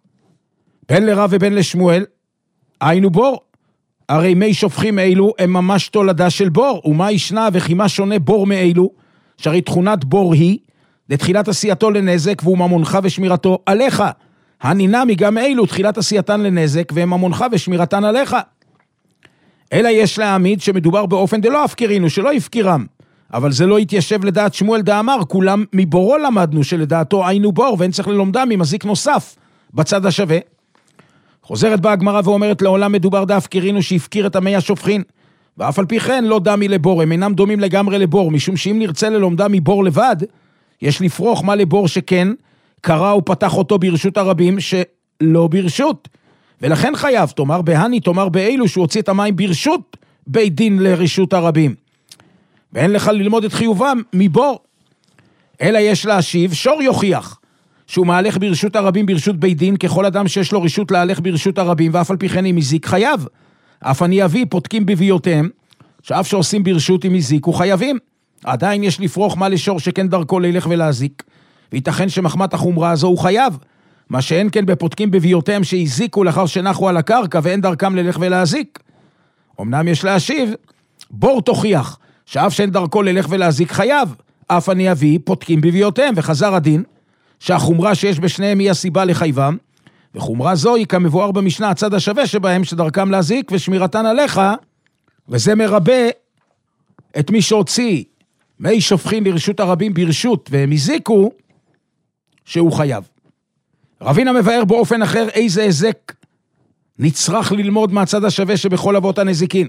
בין לרב ובין לשמואל, היינו בור, הרי מי שופכים אלו הם ממש תולדה של בור, ומה ישנה וכי מה שונה בור מאלו, שהרי תכונת בור היא, לתחילת עשייתו לנזק, והוא ממונך ושמירתו עליך, הנינמי גם אלו תחילת עשייתן לנזק, והם ממונך ושמירתן עליך. אלא יש להעמיד שמדובר באופן דלא הפקירינו, שלא יפקירם, אבל זה לא יתיישב לדעת שמואל דאמר, כולם מבורו למדנו שלדעתו היינו בור, ואין צריך ללומדם ממזיק נוסף בצד השווה. חוזרת בה הגמרא ואומרת, לעולם מדובר דהפקירינו שהפקיר את המי השופכין, ואף על פי כן לא דמי לבור, הם אינם דומים לגמרי לבור, משום שאם נרצה ללומדם מבור לבד, יש לפרוח מה לבור שכן, קרא ופתח אותו ברשות הרבים שלא ברשות, ולכן חייב, תאמר בהני, תאמר באלו, שהוא הוציא את המים ברשות בית דין לרשות הרבים, ואין לך ללמוד את חיובם מבור, אלא יש להשיב, שור יוכיח, שהוא מהלך ברשות הרבים ברשות בית דין, ככל אדם שיש לו רשות להלך ברשות הרבים, ואף על פי כן אם הזיק חייב, אף אני אביא פותקים בביותיהם, שאף שעושים ברשות אם הזיקו חייבים, עדיין יש לפרוח מה לשור שכן דרכו ללך ולהזיק, וייתכן שמחמת החומרה הזו הוא חייב, מה שאין כן בפותקים בביותיהם שהזיקו לאחר שנחו על הקרקע ואין דרכם ללך ולהזיק. אמנם יש להשיב, בור תוכיח, שאף שאין דרכו ללך ולהזיק חייב, אף אני אביא פותקים בביותיהם, וחזר הדין, שהחומרה שיש בשניהם היא הסיבה לחייבם, וחומרה זו היא כמבואר במשנה הצד השווה שבהם שדרכם להזיק ושמירתן עליך, וזה מרבה את מי שהוציא מי שופכין לרשות הרבים ברשות והם הזיקו, שהוא חייב. רבינה מבאר באופן אחר איזה הזק נצרך ללמוד מהצד השווה שבכל אבות הנזיקין.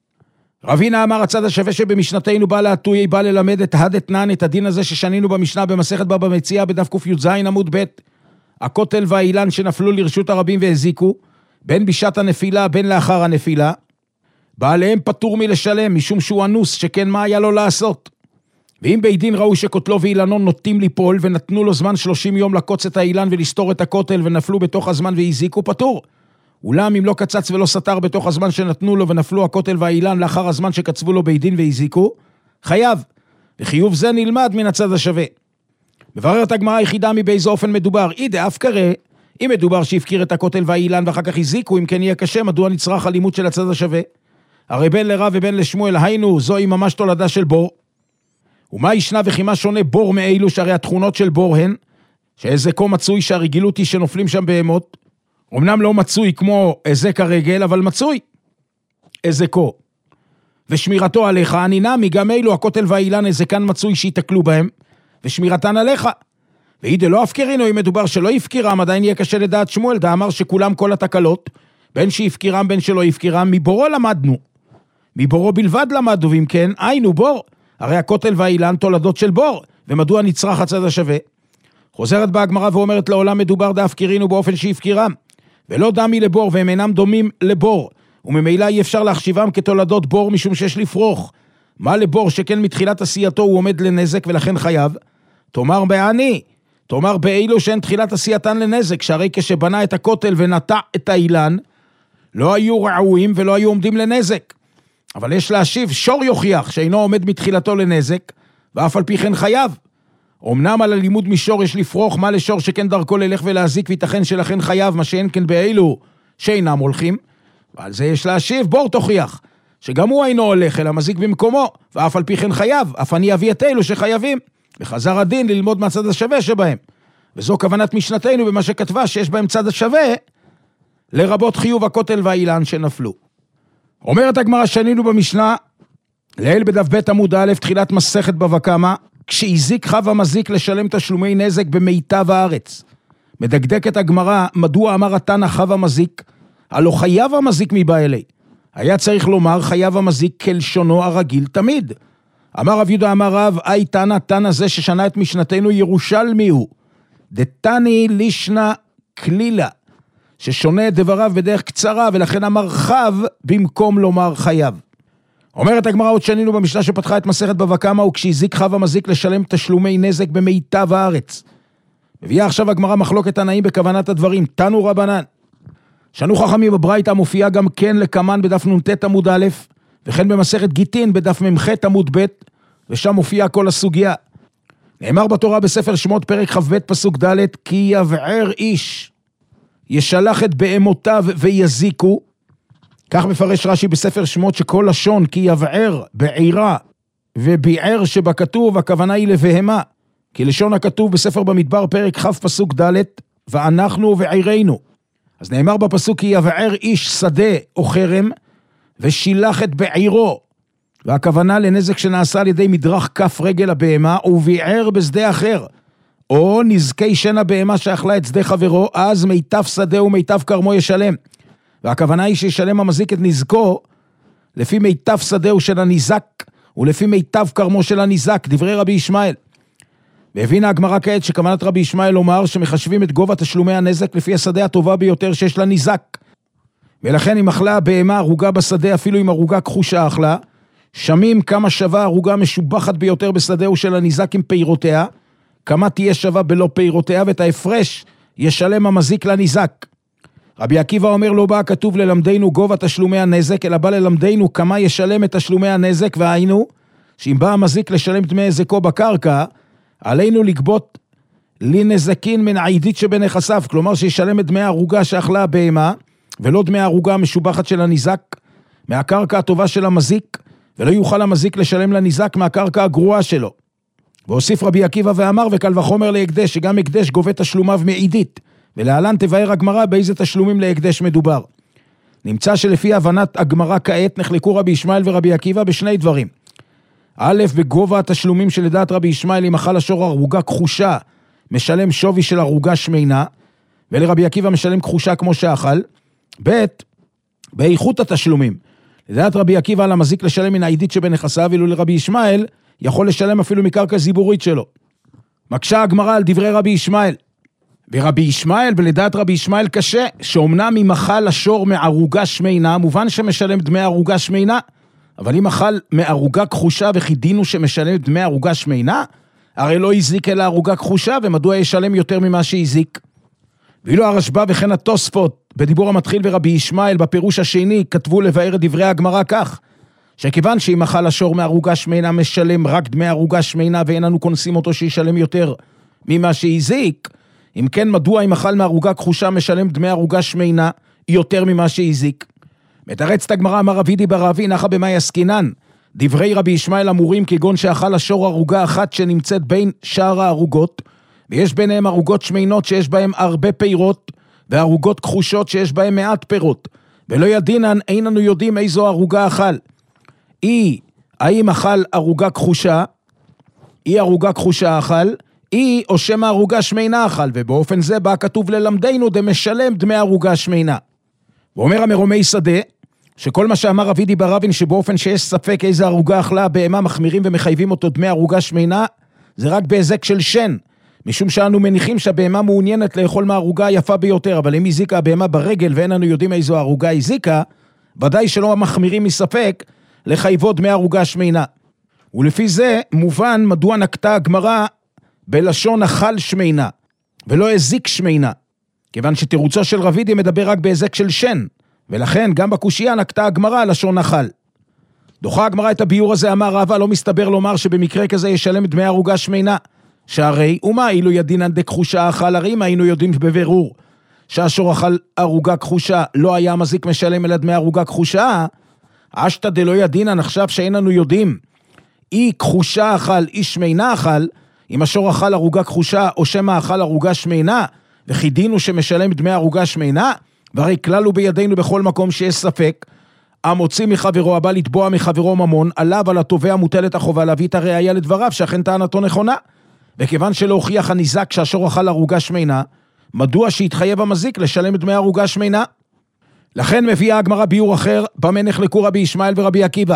רבינה אמר הצד השווה שבמשנתנו בא להטוי, בא ללמד את הדתנן, את הדין הזה ששנינו במשנה במסכת בבא מציעא בדף ק"ז עמוד ב', הכותל והאילן שנפלו לרשות הרבים והזיקו, בין בשעת הנפילה בין לאחר הנפילה, בעליהם פטור מלשלם משום שהוא אנוס, שכן מה היה לו לעשות? ואם בית דין ראו שכותלו ואילנו נוטים ליפול ונתנו לו זמן שלושים יום לקוץ את האילן ולסתור את הכותל ונפלו בתוך הזמן והזיקו, פטור. אולם אם לא קצץ ולא סתר בתוך הזמן שנתנו לו ונפלו הכותל והאילן לאחר הזמן שקצבו לו בית דין והזיקו, חייב. וחיוב זה נלמד מן הצד השווה. מבררת הגמרא היחידה מבאיזה אופן מדובר, אי דאף קרא, אם מדובר שהפקיר את הכותל והאילן ואחר כך הזיקו, אם כן יהיה קשה, מדוע נצרך הלימוד של הצד השווה? הרי בין לרב ובין לשמואל, היינו, זוהי ממש תולדה של בור. ומה ישנה וכי מה שונה בור מאלו, שהרי התכונות של בור הן, שאיזה כה מצוי שהרגילות היא שנופלים שם בהמות, אמנם לא מצוי כמו איזה כרגל, אבל מצוי איזה כה. ושמירתו עליך, אני נמי, גם אלו, הכותל והאילן, איזה כאן מצוי שיתקלו בהם, ושמירתן עליך. ואידה לא הפקירינו, אם מדובר שלא יפקירם, עדיין יהיה קשה לדעת שמואל, דאמר שכולם כל התקלות, בין שיפקירם בין שלא יפקירם, מבורו למדנו. מבורו בלבד למדנו, ואם כן, היינו בור. הרי הכותל והאילן תולדות של בור, ומדוע נצרך הצד השווה? חוזרת בה הגמרא ואומרת, לעולם מדובר דהפקירינו באופן שיפקירם, ולא דמי לבור, והם אינם דומים לבור, וממילא אי אפשר להחשיבם כתולדות בור, משום שיש לפרוך. מה לבור שכן מתחילת עשייתו הוא עומד לנזק ולכן חייב? תאמר בעני, תאמר באילו שאין תחילת עשייתן לנזק, שהרי כשבנה את הכותל ונטע את האילן, לא היו רעועים ולא היו עומדים לנזק. אבל יש להשיב, שור יוכיח שאינו עומד מתחילתו לנזק, ואף על פי כן חייב. אמנם על הלימוד משור יש לפרוך מה לשור שכן דרכו ללך ולהזיק, ויתכן שלכן חייב, מה שאין כן באילו שאינם הולכים, ועל זה יש להשיב, בור תוכיח, שגם הוא אינו הולך אלא מזיק במקומו, ואף על פי כן חייב, אף אני אביא את אלו שחייבים, וחזר הדין ללמוד מהצד השווה שבהם. וזו כוונת משנתנו במה שכתבה שיש בהם צד השווה, לרבות חיוב הכותל והאילן שנפלו. אומרת הגמרא שנינו במשנה, לעיל בדף ב' עמוד א', תחילת מסכת בבא קמא, כשהזיק חב המזיק לשלם תשלומי נזק במיטב הארץ. מדקדקת הגמרא, מדוע אמר התנא חב המזיק? הלא חייב המזיק מבעלי. היה צריך לומר חייב המזיק כלשונו הרגיל תמיד. אמר רב יהודה אמר רב, אי תנא, תנא זה ששנה את משנתנו ירושלמי הוא. דתני לישנה כלילה. ששונה את דבריו בדרך קצרה, ולכן אמר חב במקום לומר חייב. אומרת הגמרא, עוד שנינו במשנה שפתחה את מסכת בבא קמא, וכשהזיק חב המזיק לשלם תשלומי נזק במיטב הארץ. מביאה עכשיו הגמרא מחלוקת תנאים בכוונת הדברים, תנו רבנן. שנו חכמים בברייתא מופיעה גם כן לקמן בדף נ"ט עמוד א', וכן במסכת גיטין בדף מ"ח עמוד ב', ושם מופיעה כל הסוגיה. נאמר בתורה בספר שמות פרק כ"ב פסוק ד', כי יבער איש ישלח את בהמותיו ויזיקו. כך מפרש רש"י בספר שמות שכל לשון כי יבער בעירה וביער שבכתוב, הכוונה היא לבהמה, כי לשון הכתוב בספר במדבר פרק כ' פסוק ד', ואנחנו ועירנו. אז נאמר בפסוק כי יבער איש שדה או חרם ושילח את בעירו, והכוונה לנזק שנעשה על ידי מדרך כף רגל הבהמה, וביער בשדה אחר, או נזקי שן הבהמה שאכלה את שדה חברו, אז מיטב שדה ומיטב כרמו ישלם. והכוונה היא שישלם המזיק את נזקו לפי מיטב שדהו של הניזק ולפי מיטב כרמו של הניזק, דברי רבי ישמעאל. והבינה הגמרא כעת שכוונת רבי ישמעאל לומר שמחשבים את גובה תשלומי הנזק לפי השדה הטובה ביותר שיש לניזק. ולכן אם אכלה הבהמה הרוגה בשדה, אפילו אם הרוגה כחושה אכלה, שמים כמה שווה הרוגה משובחת ביותר בשדהו של הניזק עם פירותיה, כמה תהיה שווה בלא פירותיה, ואת ההפרש ישלם המזיק לניזק. רבי עקיבא אומר לא בא כתוב ללמדנו גובה תשלומי הנזק, אלא בא ללמדנו כמה ישלם את תשלומי הנזק, והיינו שאם בא המזיק לשלם דמי נזקו בקרקע, עלינו לגבות לנזקין מן העידית שבנכסיו, כלומר שישלם את דמי ההרוגה שאכלה הבהמה, ולא דמי ההרוגה המשובחת של הניזק, מהקרקע הטובה של המזיק, ולא יוכל המזיק לשלם לניזק מהקרקע הגרועה שלו. והוסיף רבי עקיבא ואמר, וקל וחומר להקדש, שגם הקדש גובה תשלומיו מעידית, ולהלן תבאר הגמרא באיזה תשלומים להקדש מדובר. נמצא שלפי הבנת הגמרא כעת נחלקו רבי ישמעאל ורבי עקיבא בשני דברים. א', בגובה התשלומים שלדעת רבי ישמעאל, אם אכל השור הרוגה כחושה, משלם שווי של הרוגה שמינה, ולרבי עקיבא משלם כחושה כמו שאכל. ב', באיכות התשלומים. לדעת רבי עקיבא על המזיק לשלם מן העידית שבנכסיו, ואילו לרבי ישמעאל יכול לשלם אפילו מקרקע זיבורית שלו. מקשה הגמרא על דברי רבי ישמעאל. ברבי ישמעאל, ולדעת רבי ישמעאל קשה, שאומנם אם אכל השור מערוגה שמינה, מובן שמשלם דמי ערוגה שמינה, אבל אם אכל מערוגה כחושה וחידינו שמשלם דמי ערוגה שמינה, הרי לא הזיק אלא ערוגה כחושה, ומדוע ישלם יותר ממה שהזיק? ואילו הרשב"א וכן התוספות בדיבור המתחיל ורבי ישמעאל בפירוש השני כתבו לבאר את דברי הגמרא כך, שכיוון שאם אכל השור מערוגה שמינה משלם רק דמי ערוגה שמינה, ואין אנו כונסים אותו שישלם יותר ממה שהזיק, אם כן מדוע אם אכל מערוגה כחושה משלם דמי ערוגה שמינה יותר ממה שהזיק? מתרצת הגמרא, אמר רבידי ברבי נחה במאי עסקינן, דברי רבי ישמעאל אמורים כגון שאכל השור ערוגה אחת שנמצאת בין שאר הערוגות, ויש ביניהם ערוגות שמינות שיש בהם הרבה פירות, וערוגות כחושות שיש בהם מעט פירות, ולא ידינן, אין לנו יודעים איזו ערוגה אכל. אי, האם אכל ערוגה כחושה, אי ערוגה כחושה אכל, אי או שמה ערוגה שמינה אכל, ובאופן זה בא כתוב ללמדנו דמשלם דמי ערוגה שמינה. ואומר המרומי שדה, שכל מה שאמר רבידי ברבין שבאופן שיש ספק איזה ערוגה אכלה בהמה מחמירים ומחייבים אותו דמי ערוגה שמינה, זה רק בהזק של שן, משום שאנו מניחים שהבהמה מעוניינת לאכול מהערוגה היפה ביותר, אבל אם הזיקה הבהמה ברגל ואין לנו יודעים איזו ערוגה הזיקה, ודאי שלא מחמירים מספק לחייבו דמי ערוגה שמינה. ולפי זה מובן מדוע נקטה הגמרא בלשון אכל שמינה, ולא הזיק שמינה, כיוון שתירוצו של רבידי מדבר רק בהזק של שן, ולכן גם בקושיה נקטה הגמרא לשון אכל. דוחה הגמרא את הביור הזה, אמר רבא, לא מסתבר לומר שבמקרה כזה ישלם דמי ערוגה שמינה, שהרי ומה אילו ידינן דכחושה אכל, הרי אם היינו יודעים בבירור שהשור אכל ערוגה כחושה, לא היה מזיק משלם אלא דמי ערוגה כחושה, אשתא דלא ידינן, עכשיו שאין לנו יודעים אי כחושה אכל, אי שמינה אכל, אם השור אכל ערוגה כחושה או שמה אכל ערוגה שמינה, וחידינו שמשלם דמי ערוגה שמינה, והרי כלל הוא בידינו בכל מקום שיש ספק, המוציא מחברו הבא לתבוע מחברו ממון, עליו על התובע מוטלת החובה להביא את הראיה לדבריו, שאכן טענתו נכונה. וכיוון שלא הוכיח הניזק שהשור אכל ערוגה שמינה, מדוע שהתחייב המזיק לשלם דמי ערוגה שמינה? לכן מביאה הגמרא ביור אחר, במה נחלקו רבי ישמעאל ורבי עקיבא.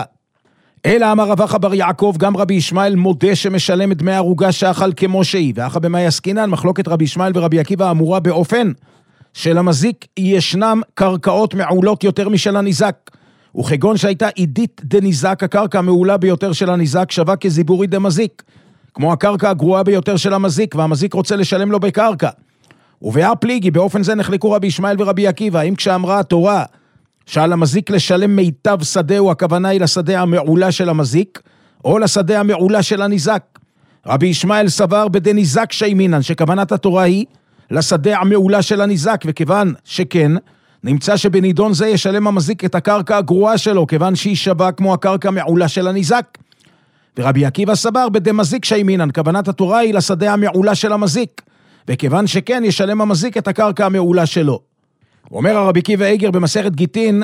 אלא אמר רב אחא בר יעקב, גם רבי ישמעאל מודה שמשלם דמי ערוגה שאכל כמו שהיא, ואחא במאי עסקינן, מחלוקת רבי ישמעאל ורבי עקיבא אמורה באופן שלמזיק ישנם קרקעות מעולות יותר משל הניזק, וכגון שהייתה עידית דניזק, הקרקע המעולה ביותר של הניזק שווה כזיבורית דמזיק, כמו הקרקע הגרועה ביותר של המזיק, והמזיק רוצה לשלם לו בקרקע. ובאה פליגי, באופן זה נחלקו רבי ישמעאל ורבי עקיבא, האם כשאמרה התורה שעל המזיק לשלם מיטב שדהו, הכוונה היא לשדה המעולה של המזיק, או לשדה המעולה של הניזק. רבי ישמעאל סבר בדניזק שימינן, שכוונת התורה היא לשדה המעולה של הניזק, וכיוון שכן, נמצא שבנידון זה ישלם המזיק את הקרקע הגרועה שלו, כיוון שהיא שווה כמו הקרקע המעולה של הניזק. ורבי עקיבא סבר בדמזיק שימינן, כוונת התורה היא לשדה המעולה של המזיק, וכיוון שכן ישלם המזיק את הקרקע המעולה שלו. אומר הרבי עקיבא איגר במסכת גיטין,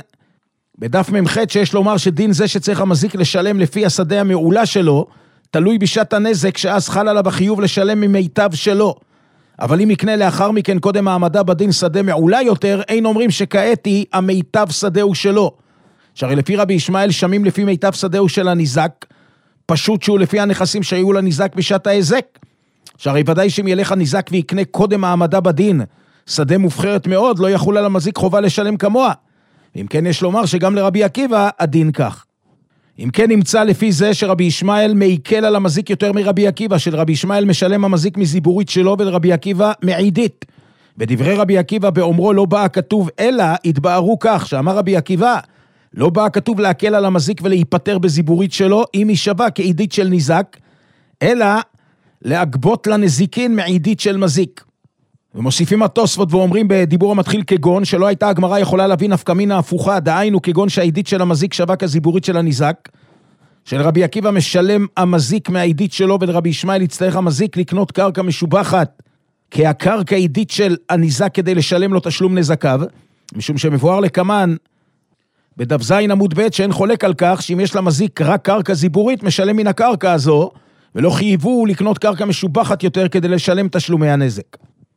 בדף ממח, שיש לומר שדין זה שצריך המזיק לשלם לפי השדה המעולה שלו, תלוי בשעת הנזק, שאז חל עליו החיוב לשלם ממיטב שלו. אבל אם יקנה לאחר מכן קודם העמדה בדין שדה מעולה יותר, אין אומרים שכעת היא המיטב שדהו שלו. שהרי לפי רבי ישמעאל שמים לפי מיטב שדהו של הניזק, פשוט שהוא לפי הנכסים שהיו לניזק בשעת ההזק. שהרי ודאי שאם ילך הניזק ויקנה קודם העמדה בדין, שדה מובחרת מאוד, לא יחול על המזיק חובה לשלם כמוה. אם כן יש לומר שגם לרבי עקיבא הדין כך. אם כן נמצא לפי זה שרבי ישמעאל מעיקל על המזיק יותר מרבי עקיבא, של רבי ישמעאל משלם המזיק מזיבורית שלו ולרבי עקיבא מעידית. ודברי רבי עקיבא באומרו לא בא כתוב אלא התבארו כך, שאמר רבי עקיבא לא בא כתוב להקל על המזיק ולהיפטר בזיבורית שלו אם היא שווה כעידית של ניזק, אלא להגבות לנזיקין מעידית של מזיק. ומוסיפים התוספות ואומרים בדיבור המתחיל כגון, שלא הייתה הגמרא יכולה להביא נפקא מינה הפוכה, דהיינו כגון שהעידית של המזיק שווה כזיבורית של הניזק, של רבי עקיבא משלם המזיק מהעידית שלו, ולרבי ישמעאל יצטרך המזיק לקנות קרקע משובחת, כהקרקע עידית של הניזק כדי לשלם לו תשלום נזקיו, משום שמבואר לקמן, בדף זין עמוד ב' שאין חולק על כך, שאם יש למזיק רק קרקע זיבורית, משלם מן הקרקע הזו, ולא חייבו לקנות קרקע משובחת יותר כדי לשלם תשלומי הנזק.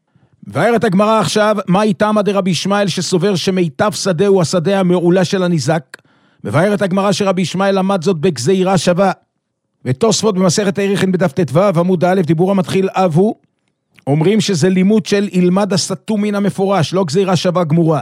ואומרת הגמרא עכשיו, מה איתם עד רבי ישמעאל שסובר שמיטב שדה הוא השדה המעולה של הניזק? ואומרת הגמרא שרבי ישמעאל למד זאת בגזירה שווה. ותוספות במסכת עריכין בדף ט"ו עמוד א', דיבור המתחיל אבו, אומרים שזה לימוד של ילמד הסתום מן המפורש, לא גזירה שווה גמורה.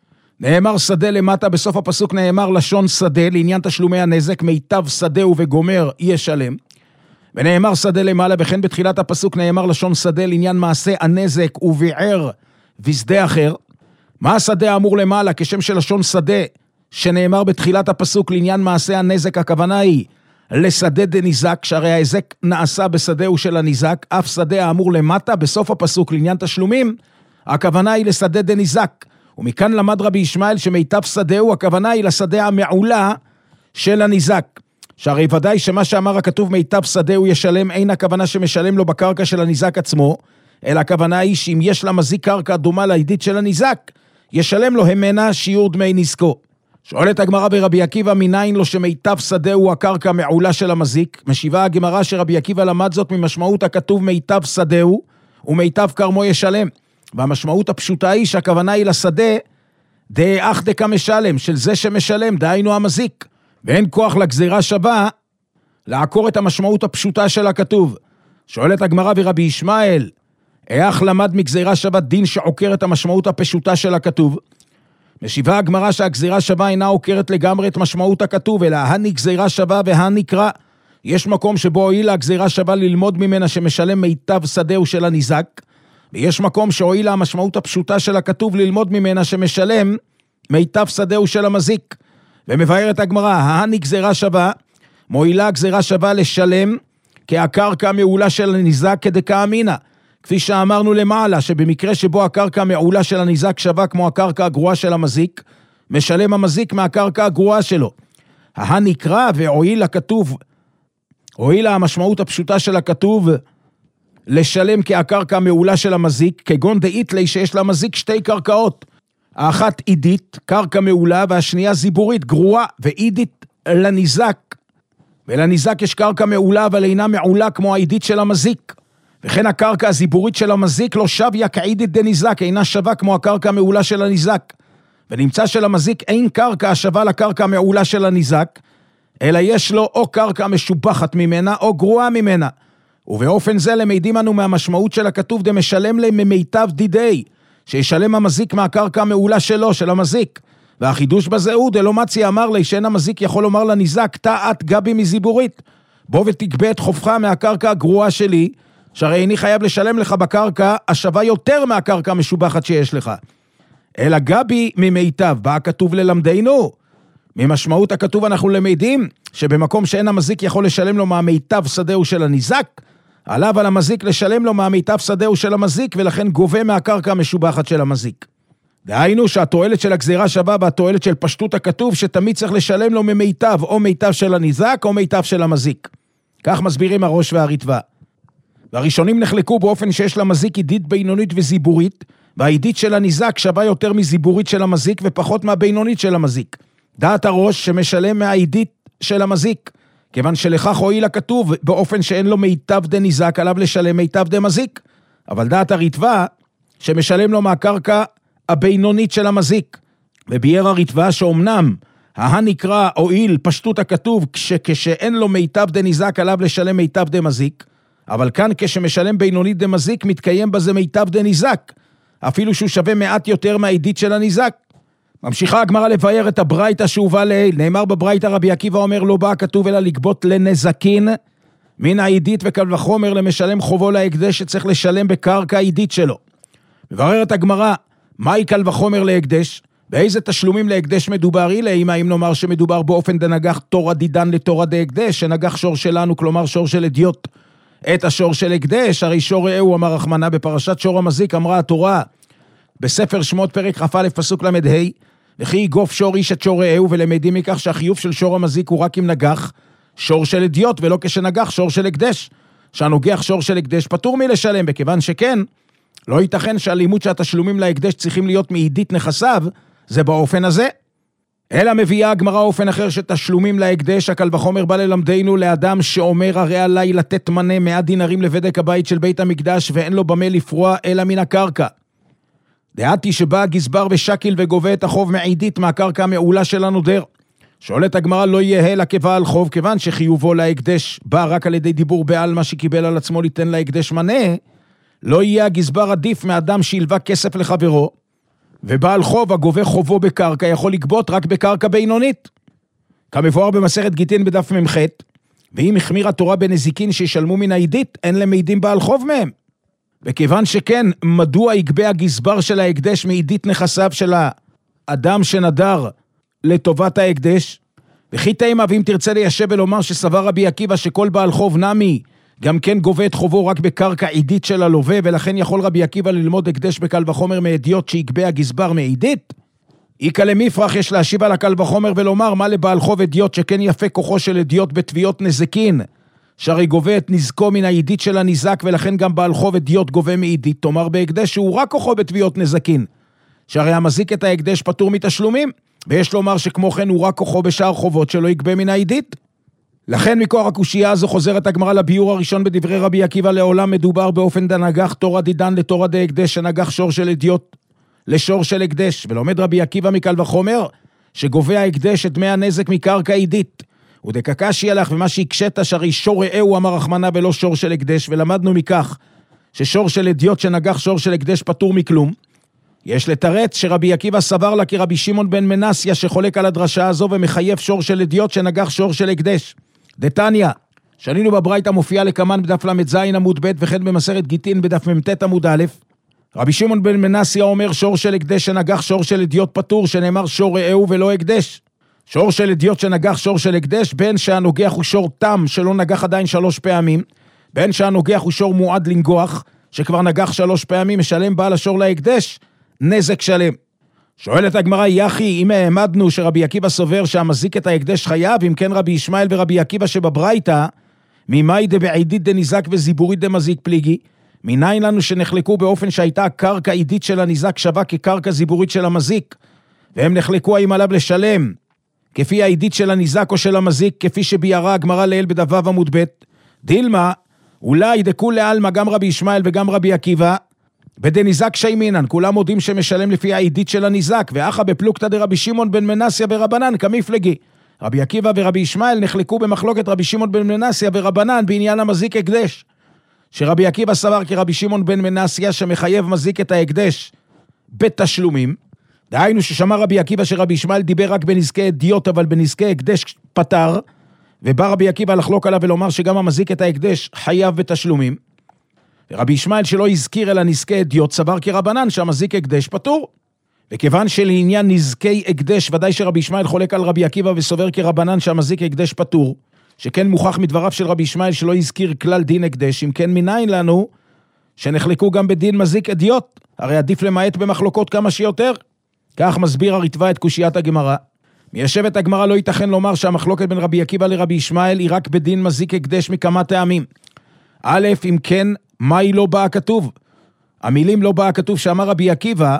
נאמר שדה למטה, בסוף הפסוק נאמר לשון שדה, לעניין תשלומי הנזק, מיטב שדה וגומר ישלם. ונאמר שדה למעלה, וכן בתחילת הפסוק נאמר לשון שדה לעניין מעשה הנזק וביער ושדה אחר. מה השדה האמור למעלה כשם של לשון שדה שנאמר בתחילת הפסוק לעניין מעשה הנזק? הכוונה היא לשדה דניזק, שהרי ההזק נעשה בשדהו של הניזק, אף שדה האמור למטה בסוף הפסוק לעניין תשלומים, הכוונה היא לשדה דניזק. ומכאן למד רבי ישמעאל שמיטב שדהו, הכוונה היא לשדה המעולה של הניזק. שהרי ודאי שמה שאמר הכתוב מיטב שדהו ישלם, אין הכוונה שמשלם לו בקרקע של הניזק עצמו, אלא הכוונה היא שאם יש למזיק קרקע דומה לעידית של הניזק, ישלם לו המנה שיעור דמי נזקו. שואלת הגמרא ברבי עקיבא, מניין לו שמיטב שדהו הקרקע מעולה של המזיק? משיבה הגמרא שרבי עקיבא למד זאת ממשמעות הכתוב מיטב שדהו, ומיטב כרמו ישלם. והמשמעות הפשוטה היא שהכוונה היא לשדה דאח דקה משלם, של זה שמשלם, דהיינו המזיק. ואין כוח לגזירה שווה לעקור את המשמעות הפשוטה של הכתוב. שואלת הגמרא ורבי ישמעאל, איך למד מגזירה שווה דין שעוקר את המשמעות הפשוטה של הכתוב? משיבה הגמרא שהגזירה שווה אינה עוקרת לגמרי את משמעות הכתוב, אלא הני גזירה שווה והנקרא. יש מקום שבו הועילה הגזירה שווה ללמוד ממנה שמשלם מיטב שדהו של הניזק, ויש מקום שהועילה המשמעות הפשוטה של הכתוב ללמוד ממנה שמשלם מיטב שדהו של המזיק. ומבארת הגמרא, ההני גזירה שווה, מועילה גזירה שווה לשלם כהקרקע מעולה של הניזק כדקה אמינה. כפי שאמרנו למעלה, שבמקרה שבו הקרקע מעולה של הניזק שווה כמו הקרקע הגרועה של המזיק, משלם המזיק מהקרקע הגרועה שלו. ההנקרא והועיל הכתוב, הועילה המשמעות הפשוטה של הכתוב, לשלם כהקרקע מעולה של המזיק, כגון דאית לי שיש למזיק שתי קרקעות. האחת עידית, קרקע מעולה, והשנייה זיבורית, גרועה, ועידית לניזק. ולניזק יש קרקע מעולה, אבל אינה מעולה כמו העידית של המזיק. וכן הקרקע הזיבורית של המזיק לא שוויה כעידית דניזק, אינה שווה כמו הקרקע מעולה של הניזק. ונמצא של המזיק אין קרקע השווה לקרקע מעולה של הניזק, אלא יש לו או קרקע משובחת ממנה או גרועה ממנה. ובאופן זה למדים אנו מהמשמעות של הכתוב דמשלם להם ממיטב דידי, שישלם המזיק מהקרקע המעולה שלו, של המזיק. והחידוש בזה הוא, דלומצי אמר לי, שאין המזיק יכול לומר לניזק, תעת גבי מזיבורית, בוא ותגבה את חובך מהקרקע הגרועה שלי, שהרי איני חייב לשלם לך בקרקע, השווה יותר מהקרקע המשובחת שיש לך. אלא גבי ממיטב, בא כתוב ללמדנו, ממשמעות הכתוב אנחנו למדים, שבמקום שאין המזיק יכול לשלם לו מהמיטב שדהו של הניזק, עליו על המזיק לשלם לו מהמיטב שדהו של המזיק, ולכן גובה מהקרקע המשובחת של המזיק. דהיינו שהתועלת של הגזירה שווה והתועלת של פשטות הכתוב, שתמיד צריך לשלם לו ממיטב, או מיטב של הניזק, או מיטב של המזיק. כך מסבירים הראש והריטב"א. והראשונים נחלקו באופן שיש למזיק עידית בינונית וזיבורית, והעידית של הניזק שווה יותר מזיבורית של המזיק, ופחות מהבינונית של המזיק. דעת הראש שמשלם מהעידית של המזיק, כיוון שלכך הועיל הכתוב, באופן שאין לו מיטב דה ניזק, עליו לשלם מיטב דה מזיק. אבל דעת הריטב"א, שמשלם לו מהקרקע הבינונית של המזיק. וביאר הריטב"א שאומנם, הנקרא הועיל פשטות הכתוב, כשאין לו מיטב דה ניזק, עליו לשלם מיטב דה מזיק, אבל כאן כשמשלם בינונית דה מזיק, מתקיים בזה מיטב דה ניזק, אפילו שהוא שווה מעט יותר מהעידית של הניזק. ממשיכה הגמרא לבאר את הברייתא שהובא לעיל, נאמר בברייתא רבי עקיבא אומר לא בא כתוב אלא לגבות לנזקין, מן העידית וקל וחומר למשלם חובו להקדש שצריך לשלם בקרקע העידית שלו. מבררת הגמרא, מהי קל וחומר להקדש? באיזה תשלומים להקדש מדובר? אילה, אם האם נאמר שמדובר באופן דנגח תורה דידן לתורה דהקדש, שנגח שור שלנו, כלומר שור של אדיוט, את השור של הקדש, הרי שור ראהו אמר רחמנה, בפרשת שור המזיק אמרה התורה, בספר שמות פרק כ"א פסוק למ"ה, וכי יגוף שור איש את שור ראהו, ולמדים מכך שהחיוב של שור המזיק הוא רק אם נגח שור של אדיוט, ולא כשנגח שור של הקדש, שהנוגח שור של הקדש פטור מלשלם, בכיוון שכן, לא ייתכן שהלימוד שהתשלומים להקדש צריכים להיות מעידית נכסיו, זה באופן הזה. אלא מביאה הגמרא אופן אחר שתשלומים להקדש, הקל וחומר בא ללמדנו לאדם שאומר הרי עליי לתת מנה מאה דינרים לבדק הבית של בית המקדש, ואין לו במה לפרוע אלא מן הקרקע. דעתי שבא הגזבר ושקיל וגובה את החוב מעידית מהקרקע המעולה של הנודר. שואלת הגמרא לא יהיה אלא כבעל חוב, כיוון שחיובו להקדש בא רק על ידי דיבור בעל מה שקיבל על עצמו ליתן להקדש מנה, לא יהיה הגזבר עדיף מאדם שילווה כסף לחברו, ובעל חוב הגובה חובו בקרקע יכול לגבות רק בקרקע בינונית. כמבואר במסכת גיטין בדף ממ"ח, ואם החמירה תורה בנזיקין שישלמו מן העידית, אין למעידים בעל חוב מהם. וכיוון שכן, מדוע יגבה הגזבר של ההקדש מעידית נכסיו של האדם שנדר לטובת ההקדש? וכי תימה, ואם תרצה ליישב ולומר שסבר רבי עקיבא שכל בעל חוב נמי, גם כן גובה את חובו רק בקרקע עידית של הלווה, ולכן יכול רבי עקיבא ללמוד הקדש בקל וחומר מעדיות שיגבה הגזבר מעידית? איקה למפרח יש להשיב על הקל וחומר ולומר מה לבעל חוב עדיות שכן יפה כוחו של עדיות בתביעות נזקין, שהרי גובה את נזקו מן העידית של הניזק, ולכן גם בעל חוב עדיות גובה מעידית, תאמר בהקדש שהוא רק כוחו בתביעות נזקין, שהרי המזיק את ההקדש פטור מתשלומים, ויש לומר שכמו כן הוא רק כוחו בשאר חובות שלא יגבה מן העידית. לכן מכוח הקושייה הזו חוזרת הגמרא לביאור הראשון בדברי רבי עקיבא, לעולם מדובר באופן דנגח תורה דידן לתורה דהקדש, שנגח שור של אדיוט לשור של הקדש, ולומד רבי עקיבא מקל וחומר שגובה ההקדש את דמי הנזק מקרקע עידית, ודקקשי הלך ומה שהקשת שהרי שור ראהו אמר רחמנה ולא שור של הקדש, ולמדנו מכך ששור של אדיוט שנגח שור של הקדש פטור מכלום. יש לתרץ שרבי עקיבא סבר לה כרבי שמעון בן מנסיה שחולק על הדרשה הזו ומחייב שור של אדיוט שנגח שור של הקדש. דתניא, שנינו בברייתא מופיע לקמן בדף למד זין עמוד ב' וכן במסכת גיטין בדף ממתת עמוד א', רבי שמעון בן מנסיה אומר שור של הקדש שנגח שור של אדיוט פטור, שנאמר שור ראהו ולא הקדש. שור של אדיוט שנגח שור של הקדש, בין שהנוגח הוא שור תם שלא נגח עדיין שלוש פעמים, בין שהנוגח הוא שור מועד לנגוח שכבר נגח שלוש פעמים, משלם בעל השור להקדש נזק שלם. שואלת הגמרא, יחי, אם העמדנו שרבי עקיבא סובר שהמזיק את ההקדש חייב, אם כן רבי ישמעאל ורבי עקיבא שבברייתא, ממאי דבעידית דניזק וזיבורית דמזיק פליגי, מניין לנו שנחלקו באופן שהייתה הקרקע עידית של הניזק שווה כקרקע זיבורית של המזיק, והם נחלקו האם עליו לשלם, כפי העידית של הניזק או של המזיק, כפי שביארה הגמרא לעיל בדף עמוד ב'. דילמה, אולי דקו לעלמא גם רבי ישמעאל וגם רבי עקיבא, בדניזק שיימינן, כולם מודים שמשלם לפי העידית של הניזק, ואחא בפלוגתא דרבי שמעון בן מנסיה ברבנן כמפלגי. רבי עקיבא ורבי ישמעאל נחלקו במחלוקת רבי שמעון בן מנסיה ברבנן בעניין המזיק הקדש, שרבי עקיבא סבר כרבי שמעון בן מנסיה שמחייב מזיק את ההקדש בתשלומים, דהיינו ששמע רבי עקיבא שרבי ישמעאל דיבר רק בנזקי אדיוט, אבל בנזקי הקדש פטר, ובא רבי עקיבא לחלוק עליו ולומר שגם המזיק את ההקדש חייב בתשלומים, ורבי ישמעאל שלא הזכיר אלא נזקי אדיוט, סבר כרבנן שהמזיק הקדש פטור. וכיוון שלעניין נזקי הקדש, ודאי שרבי ישמעאל חולק על רבי עקיבא וסובר כרבנן שהמזיק הקדש פטור, שכן מוכח מדבריו של רבי ישמעאל שלא הזכיר כלל דין הקדש, אם כן מניין לנו שנחלקו גם בדין מזיק אדיוט, הרי עדיף למעט במחלוקות כמה שיותר. כך מסביר הרטב"א את קושיית הגמרא. מיישבת הגמרא לא ייתכן לומר שהמחלוקת בין רבי עקיבא לרבי ישמעאל היא רק בדין מזיק הקדש מכמה טעמים. א', אם כן, מה היא לא באה כתוב? המילים לא באה כתוב שאמר רבי עקיבא,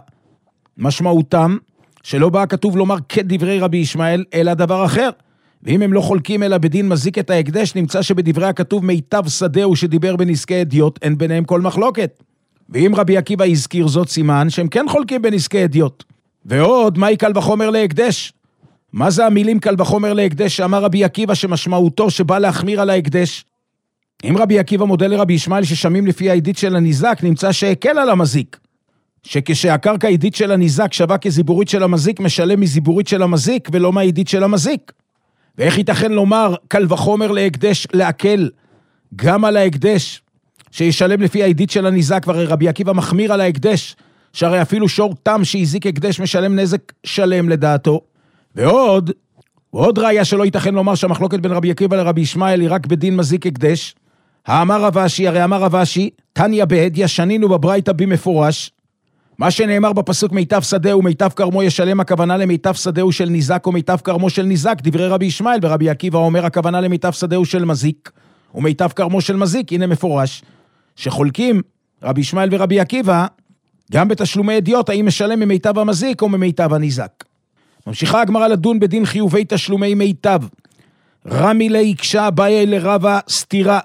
משמעותם שלא באה כתוב לומר כדברי רבי ישמעאל, אלא דבר אחר. ואם הם לא חולקים אלא בדין מזיק את ההקדש, נמצא שבדברי הכתוב מיטב שדהו שדיבר בנזקי אדיוט, אין ביניהם כל מחלוקת. ואם רבי עקיבא הזכיר זאת, סימן שהם כן חולקים בנזקי אדיוט. ועוד, מהי קל וחומר להקדש? מה זה המילים קל וחומר להקדש שאמר רבי עקיבא שמשמעותו שבא להחמיר על ההקדש? אם רבי עקיבא מודה לרבי ישמעאל ששמים לפי העידית של הניזק, נמצא שהקל על המזיק. שכשהקרקע העידית של הניזק שווה כזיבורית של המזיק, משלם מזיבורית של המזיק ולא מהעידית של המזיק. ואיך ייתכן לומר קל וחומר להקדש להקל גם על ההקדש שישלם לפי העידית של הניזק? והרי רבי עקיבא מחמיר על ההקדש, שהרי אפילו שור תם שהזיק הקדש משלם נזק שלם לדעתו. ועוד, ועוד ראיה שלא ייתכן לומר שהמחלוקת בין רבי עקיבא לרבי ישמעאל היא רק בדין מזיק הקדש. האמר רב אשי, הרי אמר רב אשי, תניא בהדיא, שנינו בברייתא במפורש, מה שנאמר בפסוק מיטב שדהו ומיטב כרמו ישלם, הכוונה למיטב שדהו של ניזק או מיטב כרמו של ניזק, דברי רבי ישמעאל. ורבי עקיבא אומר הכוונה למיטב שדהו של מזיק ומיטב כרמו של מזיק. הנה מפורש שחולקים רבי ישמעאל ורבי עקיבא גם בתשלומי אדיוט, האם משלם ממיטב המזיק או ממיטב הניזק. ממשיכה הגמרא לדון בדין חיובי תשלומי מיטב. רמי להיקשה באי לרבה סתירה.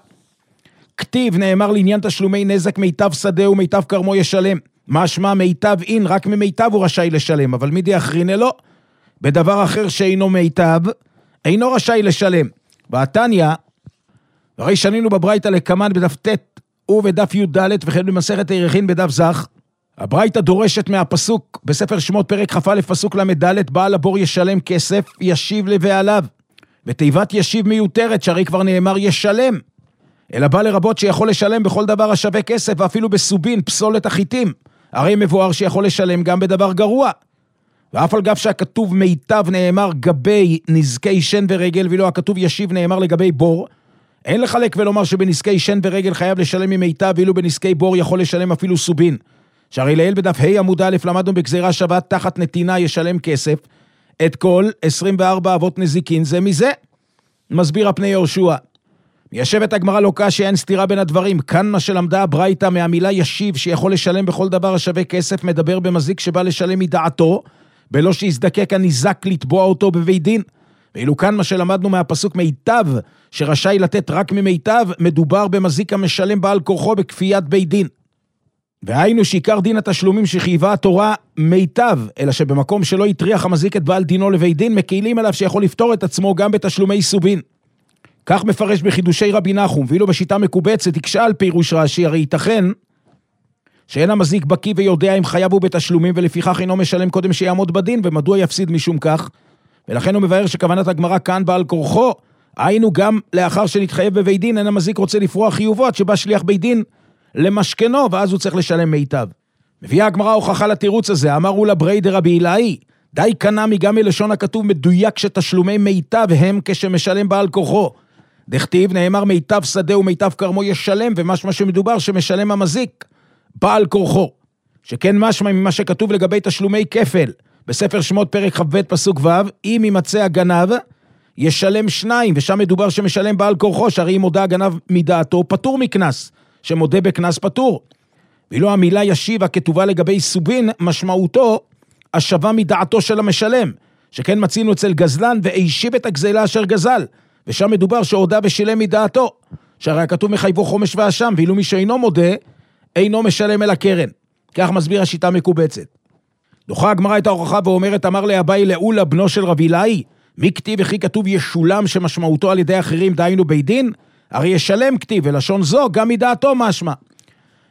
כתיב נאמר לעניין תשלומי נזק מיטב שדה ומיטב כרמו ישלם. משמע מיטב אין, רק ממיטב הוא רשאי לשלם, אבל מי דיחרינה לו? בדבר אחר שאינו מיטב, אינו רשאי לשלם. והתניא, הרי שנינו בברייתא לקמן בדף ת' ובדף י' ד' וכן במסכת ירחין בדף זך, הברייתא דורשת מהפסוק בספר שמות פרק כ"א פסוק למד' בעל הבור ישלם כסף, ישיב לבעליו. בתיבת ישיב מיותרת, שהרי כבר נאמר ישלם, אלא בא לרבות שיכול לשלם בכל דבר השווה כסף, ואפילו בסובין, פסולת החיטים. הרי מבואר שיכול לשלם גם בדבר גרוע. ואף על גב שהכתוב מיטב נאמר גבי נזקי שן ורגל, ואילו הכתוב ישיב נאמר לגבי בור, אין לחלק ולומר שבנזקי שן ורגל חייב לשלם ממיטב, ואילו בנזקי בור יכול לשלם אפילו סובין. שהרי לעיל בדף ה' עמוד א' למדנו בגזירה שווה תחת נתינה ישלם כסף, את כל עשרים וארבע אבות נזיקין זה מזה. מסביר הפני יהושע. ישבת הגמרא לא קשיא, אין סתירה בין הדברים. כאן מה שלמדה הברייתא מהמילה ישיב שיכול לשלם בכל דבר השווה כסף, מדבר במזיק שבא לשלם מדעתו, בלא שיזדקק הניזק לתבוע אותו בבית דין. ואילו כאן מה שלמדנו מהפסוק מיטב, שרשאי לתת רק ממיטב, מדובר במזיק המשלם בעל כורחו בכפיית בית דין. והיינו שעיקר דין התשלומים שחייבה התורה מיטב, אלא שבמקום שלא יטריח המזיק את בעל דינו לבית דין, מקהילים עליו שיכול לפתור את עצמו גם בתשלומי סובין. כך מפרש בחידושי רבי נחום, ואילו בשיטה מקובצת יקשה על פירוש רש"י, הרי ייתכן שאין המזיק בקיא ויודע אם חייב הוא בתשלומים, ולפיכך אינו משלם קודם שיעמוד בדין, ומדוע יפסיד משום כך. ולכן הוא מבאר שכוונת הגמרא כאן בעל כורחו, היינו גם לאחר שנתחייב בבית דין, אין המזיק רוצה לפרוע חיובות, שבא שליח בית דין למשכנו, ואז הוא צריך לשלם מיטב. מביאה הגמרא הוכחה לתירוץ הזה, אמרו לברי דרבי אלעאי, די קנמי גם מלשון הכתוב מדויק שתשלומי מיטב הם כשמשלם בעל כורחו. דכתיב נאמר מיטב שדה ומיטב כרמו ישלם, ומשמע שמדובר שמשלם המזיק בעל כורחו. שכן משמע ממה שכתוב לגבי תשלומי כפל, בספר שמות פרק כ"ב פסוק ו', אם ימצא הגנב ישלם שניים, ושם מדובר שמשלם בעל כורחו, שהרי אם מודה הגנב מדעתו פטור מקנס, שמודה בקנס פטור. ואילו המילה ישיב הכתובה לגבי סובין, משמעותו השווה מדעתו של המשלם, שכן מצינו אצל גזלן והשיב את הגזלה אשר גזל, ושם מדובר שהודה ושילם מדעתו, שהרי הכתוב מחייבו חומש ואשם, ואילו מי שאינו מודה אינו משלם אל הקרן. כך מסביר השיטה מקובצת. דוחה הגמרא את ההוכחה ואומרת, אמר לאביי לאולה בנו של רבי אלעאי, מי כתיב וכי כתוב ישולם שמשמעותו על ידי אחרים, דהיינו בית דין? הרי ישלם כתיב, ולשון זו גם מדעתו משמע.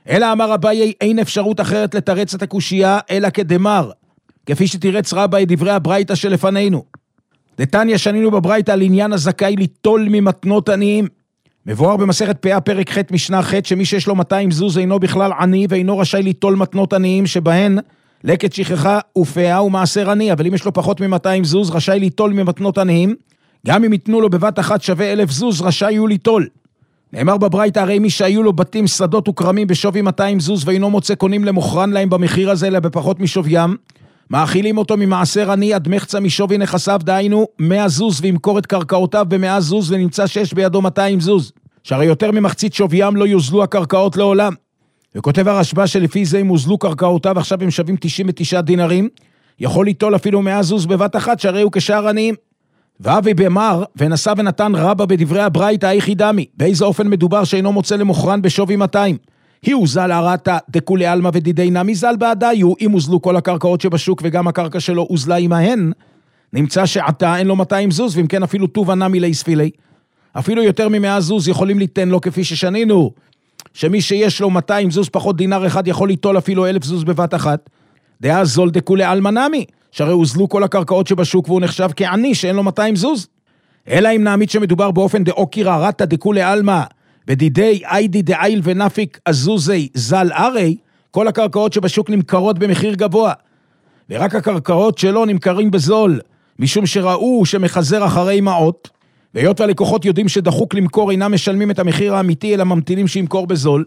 אלא אמר אביי, אין אפשרות אחרת לתרץ את הקושייה, אלא כדמר, כפי שתירץ רבה את דברי הברייתא שלפנינו. דתניא שנינו בברייתא על עניין הזכאי ליטול ממתנות עניים. מבואר במסכת פאה פרק ח' משנה ח' שמי שיש לו מאתיים זוז אינו בכלל עני ואינו רשאי ליטול מתנות עניים שבהן לקט שכחה ופאה ומעשר עני, אבל אם יש לו פחות מ-מאתיים זוז רשאי ליטול ממתנות עניים, גם אם ייתנו לו בבת אחת שווה אלף זוז רשאי הוא ליטול. נאמר בברייתא הרי מי שהיו לו בתים, שדות וקרמים בשווי מאתיים זוז ואינו מוצא קונים למוכרן להם במחיר הזה אלא בפחות משוויים, מאכילים אותו ממעשר עני עד מחצה משווי נכסיו, דהיינו מאה זוז וימכור את קרקעותיו ב-מאה זוז ונמצא שיש בידו מאתיים זוז, שהרי יותר ממחצית שוויים לא יוזלו הקרקעות לעולם. וכותב הרשב"א שלפי זה אם הוזלו קרקעותיו עכשיו הם שווים תשעים ותשעה דינרים, יכול ליטול אפילו מאה זוז בבת אחת שהרי הוא כשאר עניים. ואבי במר ונסע ונתן רבה בדברי הברייתא היכי דמי, באיזה אופן מדובר שאינו מוצא למוכרן בשווי מאתיים. היא הוזל הרתא דכולי עלמא ודידי נמי זל בעדיו, אם הוזלו כל הקרקעות שבשוק וגם הקרקע שלו הוזלה עמהן, נמצא שעתה אין לו מאתיים זוז, ואם כן אפילו טובה נמי להספילי. אפילו יותר ממאה זוז יכולים ליתן לו כפי ששנינו, שמי שיש לו מאתיים זוז פחות דינר אחד יכול ליטול אפילו אלף זוז בבת אחת. דעה זול דכולי עלמא נמי, שהרי הוזלו כל הקרקעות שבשוק והוא נחשב כעני שאין לו מאתיים זוז. אלא אם נעמיד שמדובר באופן דאוקיר הרתא דכולי עלמא, בדידי איידי דאיל ונפיק הזוזי זל ארי, כל הקרקעות שבשוק נמכרות במחיר גבוה, ורק הקרקעות שלו נמכרים בזול, משום שראו שמחזר אחרי מעות, והיות והלקוחות יודעים שדחוק למכור אינם משלמים את המחיר האמיתי, אלא ממתינים שימכור בזול.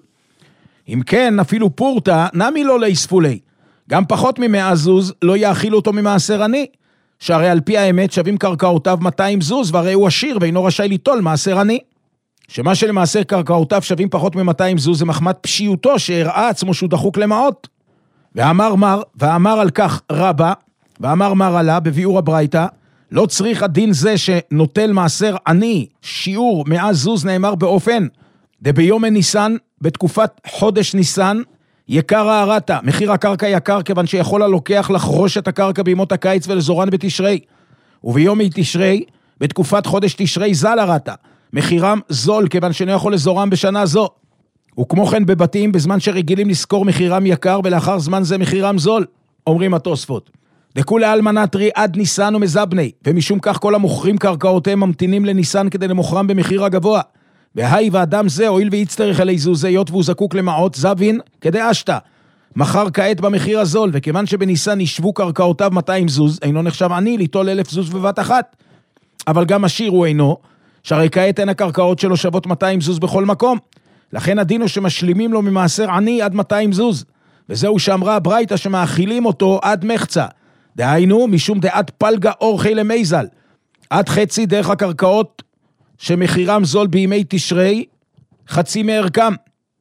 אם כן, אפילו פורטה, נמי לא להספולי, גם פחות ממאה זוז לא יאכילו אותו ממעשר עני, שהרי על פי האמת שווים קרקעותיו מאתיים זוז, והרי הוא עשיר ואינו רשאי ליטול מעשר עני. שמה שלמעשר קרקעותיו שווים פחות מ-מאתיים זוז זה מחמת פשיעותו שהראה עצמו שהוא דחוק למעות. ואמר מר, ואמר על כך רבה, ואמר מר עלה בביאור הברייתא, לא צריך הדין זה שנוטל מעשר עני, שיעור מאה זוז נאמר באופן, דביום ניסן, בתקופת חודש ניסן, יקר הרתא, מחיר הקרקע יקר כיוון שיכול הלוקח לחרוש את הקרקע בימות הקיץ ולזורן בתשרי, וביום תשרי, בתקופת חודש תשרי זל הרתא, מחירם זול, כיוון שאינו יכול לזורם בשנה זו. וכמו כן בבתים, בזמן שרגילים לזכור מחירם יקר, ולאחר זמן זה מחירם זול, אומרים התוספות. דכולי עלמא נטרי עד ניסן ומזבני, ומשום כך כל המוכרים קרקעותיהם ממתינים לניסן כדי למוכרם במחיר הגבוה. והי ואדם זה, הואיל ויצטרך אלי זוזיות, והוא זקוק למעות זבין, כדי אשתה. מחר כעת במחיר הזול, וכיוון שבניסן ישבו קרקעותיו מאתיים זוז, אינו נחשב עני ליטול אלף זוז בבת אחת. אבל גם עשיר הוא אינו, שהרי כעת אין הקרקעות שלו שוות מאתיים זוז בכל מקום. לכן הדין הוא שמשלימים לו ממעשר עני עד מאתיים זוז. וזהו שאמרה הברייתא שמאכילים אותו עד מחצה. דהיינו, משום דעת פלגה אורחי למייזל. עד חצי דרך הקרקעות שמחירם זול בימי תשרי, חצי מערכם.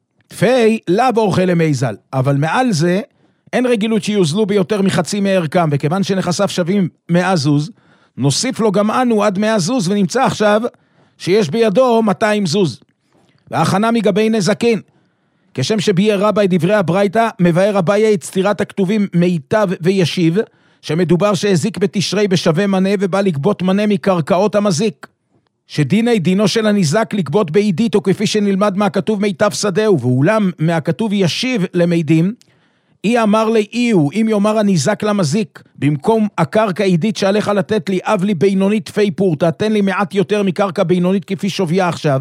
תפי לאו אורחי למייזל. אבל מעל זה, אין רגילות שיוזלו ביותר מחצי מערכם, וכיוון שנכסיו שווים מאה זוז, נוסיף לו גם אנו עד מאה זוז, ונמצא עכשיו שיש בידו מאתיים זוז. וההכנה מגבי נזקין. כשם שביאר רבה את דברי הברייתא, מבאר אביי את סתירת הכתובים מיטב וישיב, שמדובר שהזיק בתשרי בשווה מנה, ובא לגבות מנה מקרקעות המזיק. שדיני דינו של הניזק לגבות בעידית, או כפי שנלמד מהכתוב מיטב שדהו, ואולם מהכתוב ישיב למידים, אי אמר לי איהו, אם יאמר הניזק למזיק, במקום הקרקע עידית שעליך לתת לי, אב לי בינונית תפי פורטה, תן לי מעט יותר מקרקע בינונית כפי שוויה עכשיו.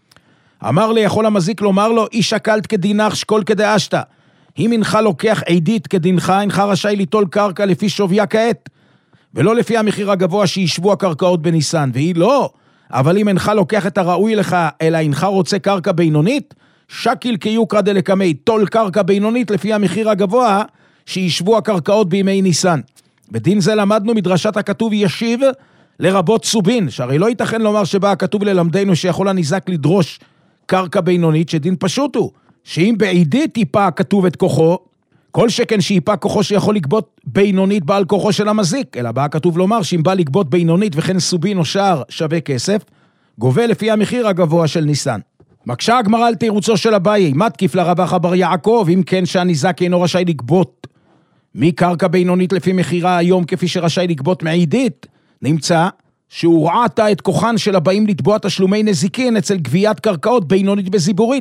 אמר לי, יכול המזיק לומר לו, אי שקלת כדינך שקול כדאשתה. אם אינך לוקח עידית כדינך, אינך רשאי ליטול קרקע לפי שוויה כעת, ולא לפי המחיר הגבוה שישבו הקרקעות בניסן, והיא לא, אבל אם אינך לוקח את הראוי לך, אלא אינך רוצה קרקע בינונית, שקיל כיוקרא דלקמי, תול קרקע בינונית לפי המחיר הגבוה שישבו הקרקעות בימי ניסן. בדין זה למדנו מדרשת הכתוב ישיב לרבות סובין, שהרי לא ייתכן לומר שבא הכתוב ללמדנו שיכול הניזק לדרוש קרקע בינונית, שדין פשוט הוא, שאם בעידית טיפה הכתוב את כוחו, כל שכן שיפה כוחו שיכול לגבות בינונית בעל כוחו של המזיק, אלא בא הכתוב לומר שאם בא לגבות בינונית וכן סובין או שער שווה כסף, גובה לפי המחיר הגבוה של ניסן. מקשה הגמרא על תירוצו של אביי, מה תקיף לרב אחא בר יעקב, אם כן שהניזק אינו רשאי לגבות מקרקע בינונית לפי מחירה היום כפי שרשאי לגבות מעידית, נמצא שהוא רעתה את כוחן של הבאים לתבוע תשלומי נזיקין אצל גביית קרקעות בינונית וזיבורית,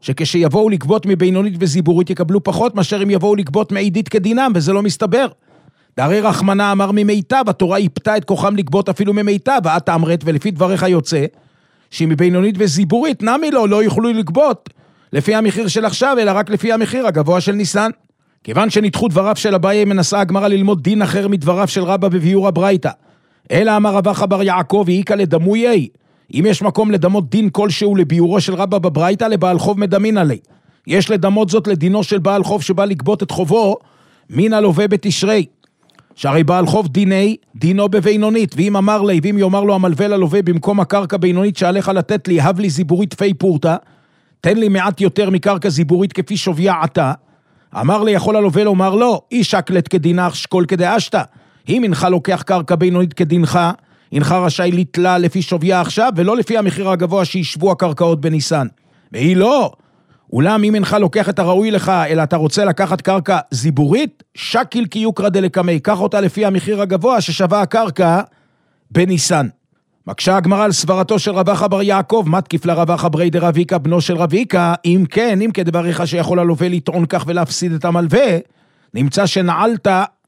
שכשיבואו לגבות מבינונית וזיבורית יקבלו פחות מאשר אם יבואו לגבות מעידית כדינם, וזה לא מסתבר. דרי רחמנה אמר ממיטב, התורה איפתה את כוחם לגבות אפילו ממיטב, ואת אמרת, ולפי דבריך יוצא, שמבינונית וזיבורית נמי לו לא יוכלו לגבות לפי המחיר של עכשיו, אלא רק לפי המחיר הגבוה של ניסן. כיוון שנדחו דבריו של אביי, מנסה הגמרא ללמוד דין אחר מדבריו של רבא בביאור הברייתא. אלא אמר רבא חבר יעקב, ואיקה לדמויי, אם יש מקום לדמות דין כלשהו לביאורו של רבא בברייתא, לבעל חוב מדמין עלי. יש לדמות זאת לדינו של בעל חוב שבא לגבות את חובו, מן הלווה בתשרי. שהרי בעל חוב דיני, דינו בבינונית, ואם אמר לי, ואם יאמר לו המלווה ללווה במקום הקרקע בינונית שעליך לתת לי, הב לי זיבורית פי פורטה, תן לי מעט יותר מקרקע זיבורית כפי שוויה עתה, אמר לי יכול הלווה לומר לו, איש שקלת כדינך שקול כדאשתה, אם אינך לוקח קרקע בינונית כדינך, אינך רשאי לתלה לפי שוויה עכשיו, ולא לפי המחיר הגבוה שישבו הקרקעות בניסן. והיא לא, אולם אם אינך לוקח את הראוי לך, אלא אתה רוצה לקחת קרקע זיבורית, שקיל כי יוקרא דלקמי, קח אותה לפי המחיר הגבוה ששווה הקרקע בניסן. מקשה הגמרא על סברתו של רבא בר יעקב, מתקיף לרבא חברי דרביקה בנו של רביקה, אם כן, אם כדבריך שיכול הלווה לטעון כך ולהפסיד את המלווה, נמצא שנעלת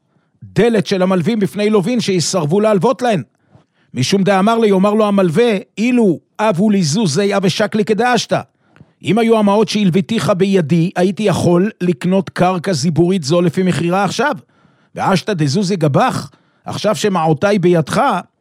דלת של המלווים בפני לווין שיסרבו להלוות להן. משום דאמר לי, אומר לו המלווה, אילו אבו לי זוזי אבו שקלי כדאשתה. אם היו המעות שהלוויתיך בידי, הייתי יכול לקנות קרקע זיבורית זו לפי מחירה עכשיו. ואשתה דזוזי גבח, עכשיו שמעותיי בידך,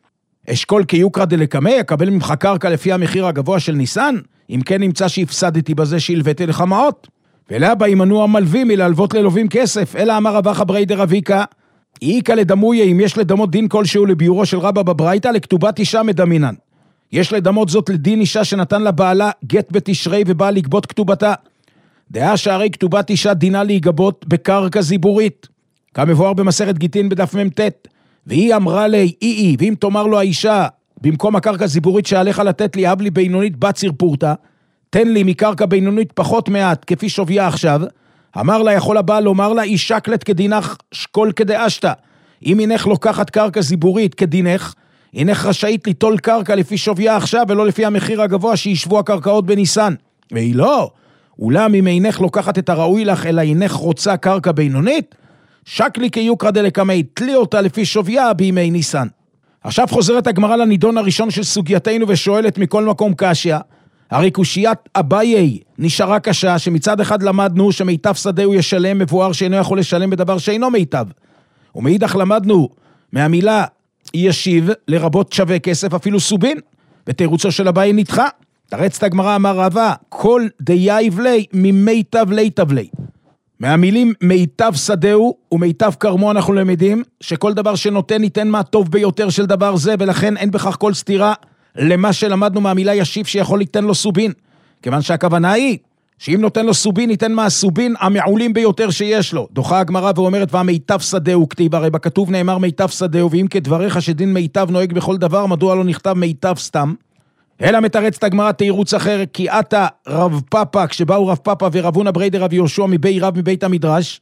אשכול כיוקרא דלקמי, אקבל ממך קרקע לפי המחיר הגבוה של ניסן, אם כן נמצא שהפסדתי בזה שהלוויתי לך מעות. ולאבא ימנו המלווים מלהלוות ללווים כסף, אלא אמר רבא חברי דרביקה, איקה לדמויה, אם יש לדמות דין כלשהו לביאורו של רבא בברייתא, לכתובת אישה מדמינן. יש לדמות זאת לדין אישה שנתן לבעלה גט בתשרי ובא לגבות כתובתה. דעה שהרי כתובת אישה דינה להיגבות בקרקע זיבורית. כמבואר במסכת גיטין בדף ממתת. והיא אמרה לי, אי אי, ואם תאמר לו האישה, במקום הקרקע זיבורית שעליך לתת לי, אב לי בינונית בציר פורטה, תן לי מקרקע בינונית פחות מעט, כפי שוויה עכשיו, אמר לה, יכול הבעל לומר לה, איש שקלת כדינך שקול כדאשתה. אם אינך לוקחת קרקע זיבורית כדינך, אינך רשאית ליטול קרקע לפי שוויה עכשיו, ולא לפי המחיר הגבוה שישבו הקרקעות בניסן. והיא לא, אולם אם אינך לוקחת את הראוי לך, אלא אינך רוצה קרקע בינונית, שקלי כיוקרא דלקמי, תלי אותה לפי שוויה בימי ניסן. עכשיו חוזרת הגמרא לנידון הראשון של סוגייתנו, ושואלת מכל מקום קשיא, הרי קושיית אביי נשארה קשה, שמצד אחד למדנו שמיטב שדה הוא ישלם, מבואר שאינו יכול לשלם בדבר שאינו מיטב. ומאידך למדנו מהמילה ישיב לרבות שווה כסף, אפילו סובין, ותירוצו של אביי נדחה. תרצת הגמרא אמר רבא, כל דייב לי ממיטב ליטב לי. מהמילים מיטב שדהו ומיטב קרמו אנחנו למדים, שכל דבר שנותן ניתן מהטוב ביותר של דבר זה, ולכן אין בכך כל סתירה למה שלמדנו מהמילה ישיב שיכול ליתן לו סובין. כיוון שהכוונה היא, שאם נותן לו סובין, ניתן מהסובין המעולים ביותר שיש לו. דוחה הגמרא ואומרת, והמיטב שדהו כתיב, הרי בכתוב נאמר מיטב שדהו, ואם כדבריך שדין מיטב נוהג בכל דבר, מדוע לא נכתב מיטב סתם? אלא מתרצת הגמרא תירוץ אחר, כי עתה רב פאפה, כשבאו רב פאפה ורבונה בריידר רב יהושע מבי רב מבית המדרש,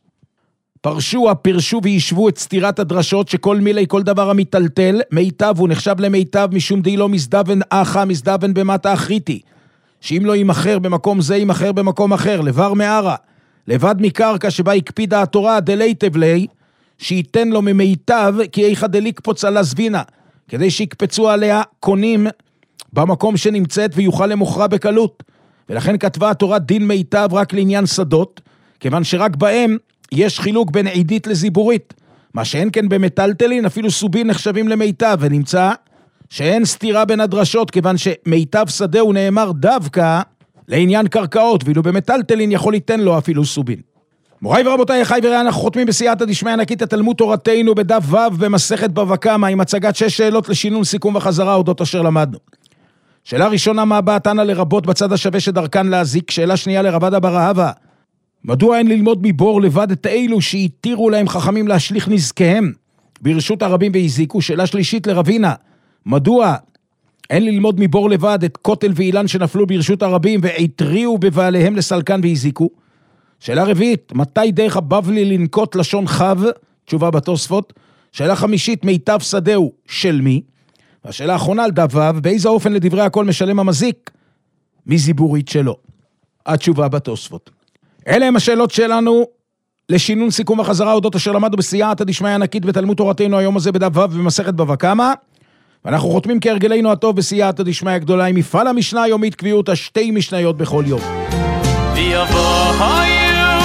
פרשו, פרשו וישבו את סתירת הדרשות, שכל מילי כל דבר המטלטל, מיטב הוא נחשב למיטב, משום די לא מזדבן אחא, מזדבן במטה אחריתי, שאם לא ימחר במקום זה, ימחר במקום אחר, לבר מערה, לבד מקרקע שבה הקפידה התורה, דלייטב לי, שייתן לו ממיטב, כי איכה דליקפוץ על הזבינה, כדי שיקפצו עליה קונים במקום שנמצאת ויוכל למוכרה בקלות. ולכן כתבה התורה דין מיטב רק לעניין שדות, כיוון שרק בהם יש חילוק בין עידית לזיבורית, מה שאין כן במטלטלין, אפילו סובין נחשבים למיטב, ונמצא שאין סתירה בין הדרשות, כיוון שמיטב שדה הוא נאמר דווקא לעניין קרקעות, ואילו במטלטלין יכול ליתן לו אפילו סובין. מוריי ורבותיי, חי וראה, אנחנו חותמים בסייעתא דשמיא ענקית את תלמוד תורתנו בדף ו' במסכת בבא קמא, עם הצגת שש שאלות לשינון, סיכום וחזרה אודות אשר למדנו. שאלה ראשונה, מה באה תנא לרבות בצד השווה שדרכן להזיק? שאלה שנייה, לרבד בר אהבה, מדוע אין ללמוד מבור לבד את אלו שהתירו להם חכמים להשליך נזקיהם ברשות הרבים והזיקו? שאלה שלישית לרבינה, מדוע אין ללמוד מבור לבד את כותל ואילן שנפלו ברשות הרבים והתריעו בבעליהם לסלקן והזיקו? שאלה רביעית, מתי דרך הבבלי לנקוט לשון חב? תשובה בתוספות. שאלה חמישית, מיטב שדהו של מי? והשאלה האחרונה על דף ו', באיזה אופן לדברי הכל משלם המזיק מזיבורית שלו? התשובה בתוספות. אלה הם השאלות שלנו לשינון סיכום החזרה, אודות אשר למדנו בסייעתא דשמיא ענקית בתלמוד תורתנו היום הזה בדף ו' במסכת בבא קמא, ואנחנו חותמים כהרגלנו הטוב בסייעתא דשמיא גדולה עם מפעל המשנה היומית קביעות השתי משניות בכל יום. ויבואו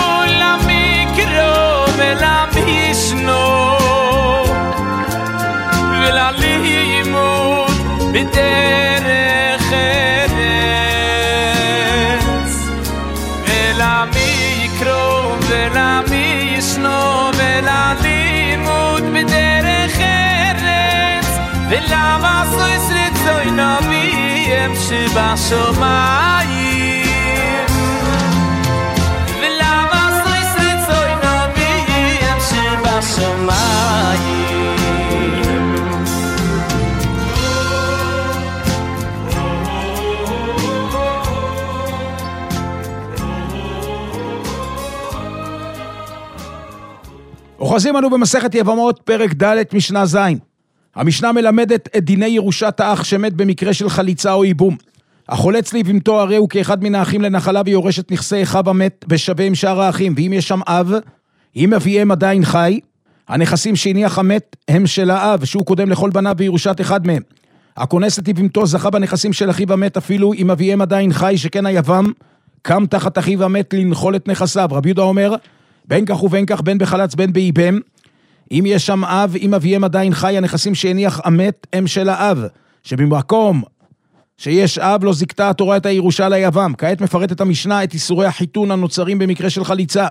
למקרא ולמשנה וללימוד בדרך ארץ ולמקרא ולמשנה וללימוד בדרך ארץ ולמעשות רצוי נביאים שבשמיים ולמעשות רצוי נביאים שבשמיים. אוחזים אנו במסכת יבמות פרק ד' משנה ז'. המשנה מלמדת את דיני ירושת האח שמת במקרה של חליצה או ייבום. החולץ לבהמתו הרי הוא כאחד מן האחים לנחלה ויורש את נכסי אחיו המת בשווה עם שאר האחים, ואם יש שם אב, אם אביהם עדיין חי, הנכסים שהניח המת הם של האב, שהוא קודם לכל בניו בירושת אחד מהם. הכונס את לבהמתו זכה בנכסים של אחיו המת אפילו אם אביהם עדיין חי, שכן היבם קם תחת אחיו המת לנחול את נכסיו. רבי יהודה אומר, בין כך ובין כך, בין בחלץ בין בייבם, אם יש שם אב, אם אביהם עדיין חי, הנכסים שהניח המת הם של האב, שבמקום שיש אב לא זיקתה התורה את הירושה ליבם. כעת מפרטת המשנה את איסורי החיתון הנוצרים במקרה של חליצה.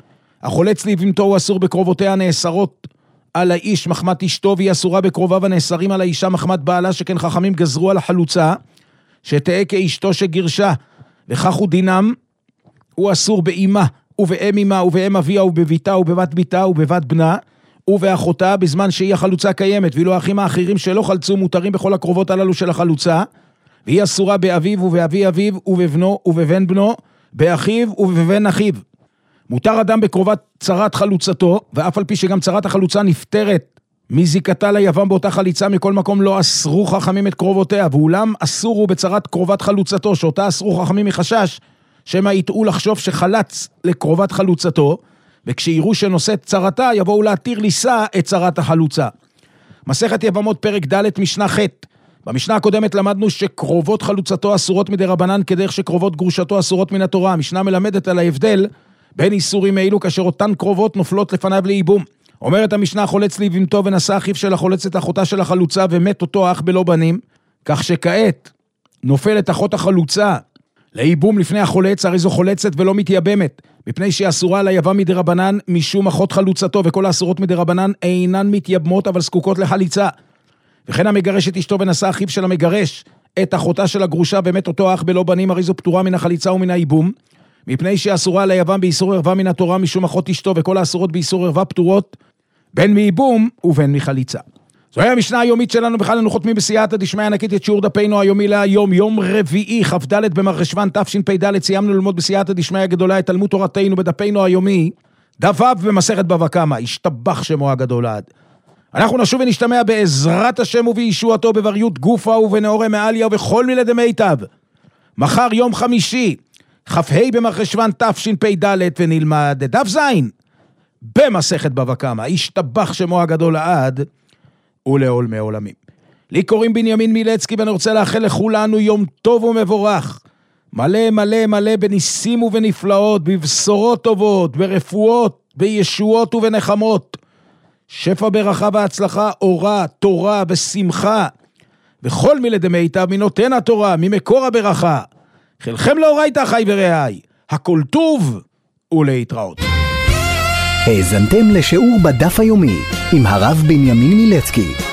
החולץ לבהמתו הוא אסור בקרובותיה הנאסרות על האיש מחמת אשתו, והיא אסורה בקרוביו הנאסרים על האישה מחמת בעלה, שכן חכמים גזרו על החלוצה שתהא כאשתו שגירשה, וכך הוא דינם, הוא אסור באימה ובאם אמה ובאם אביה ובביתה ובבת ביתה ובבת בנה ובאחותה בזמן שהיא החלוצה קיימת, ואילו האחים האחרים שלא חלצו מותרים בכל הקרובות הללו של החלוצה, והיא אסורה באביו ובאבי אביו ובבנו ובבן בנו, באחיו ובבן אחיו. מותר אדם בקרובת צרת חלוצתו, ואף על פי שגם צרת החלוצה נפטרת מזיקתה ליבם באותה חליצה, מכל מקום לא אסרו חכמים את קרובותיה, ואולם אסורו בצרת קרובת חלוצתו, שאותה אסרו חכמים מחשש שמה יטעו לחשוב שחלץ לקרובת חלוצתו, וכשיראו שנושאת צרתה, יבואו להתיר לישא את צרת החלוצה. מסכת יבמות פרק ד' משנה ח'. במשנה הקודמת למדנו שקרובות חלוצתו אסורות מדי רבנן, כדרך שקרובות גרושתו אסורות מן התורה. המשנה מלמדת על ההבדל בין איסורים אלו, כאשר אותן קרובות נופלות לפניו לאיבום. אומרת המשנה, חולץ לבהמתו ונשא אחיו של החולץ את אחותה של החלוצה, ומת אותו אח בלא בנים, כך שכעת נופלת אחות החלוצה לאיבום לפני החולץ, הרי זו חולצת ולא מתייבמת, מפני שהיא אסורה ליבם מדי רבנן משום אחות חלוצתו, וכל האסורות מדי רבנן אינן מתייבמות אבל זקוקות לחליצה. וכן המגרש את אשתו ונשא אחיו של המגרש את אחותה של הגרושה, ומת אותו אח בלא בנים, הרי זו פטורה מן החליצה ומן האיבום, מפני שהיא אסורה ליבם באיסור ערווה מן התורה משום אחות אשתו, וכל האסורות באיסור ערווה פטורות בין מאיבום ובין מחליצה. זוהי המשנה היומית שלנו, בכלל אנו חותמים בסייעתא דשמיא ענקית את שיעור דפנו היומי להיום, יום רביעי, כ"ד במרחשוון תשפ"ד. סיימנו ללמוד בסייעתא דשמיא גדולה את תלמוד תורתנו בדפנו היומי, דף ו' במסכת בבא קמא, השתבח שמו הגדול עד. אנחנו נשוב ונשתמע בעזרת השם ובישועתו בבריות גופה ובנאורי מעליה ובכל מילי דמיטב. מחר יום חמישי, כ"ה במרחשוון תשפ"ד, ונלמד דף ז' במסכת בבא קמא, השתבח שמו הגדול עד ולעולמי עולמים. לי קוראים בנימין מילצקי, ואני רוצה לאחל לכולנו יום טוב ומבורך, מלא מלא מלא בניסים ובנפלאות, בבשורות טובות, ברפואות, בישועות ובנחמות, שפע ברכה והצלחה, אורה, תורה ושמחה, וכל מילי דמיטב מנותן התורה, ממקור הברכה. חלכם לאורייתא חי ורעי, הכל טוב ולהתראות. האזנתם לשיעור בדף היומי עם הרב בנימין מילצקי.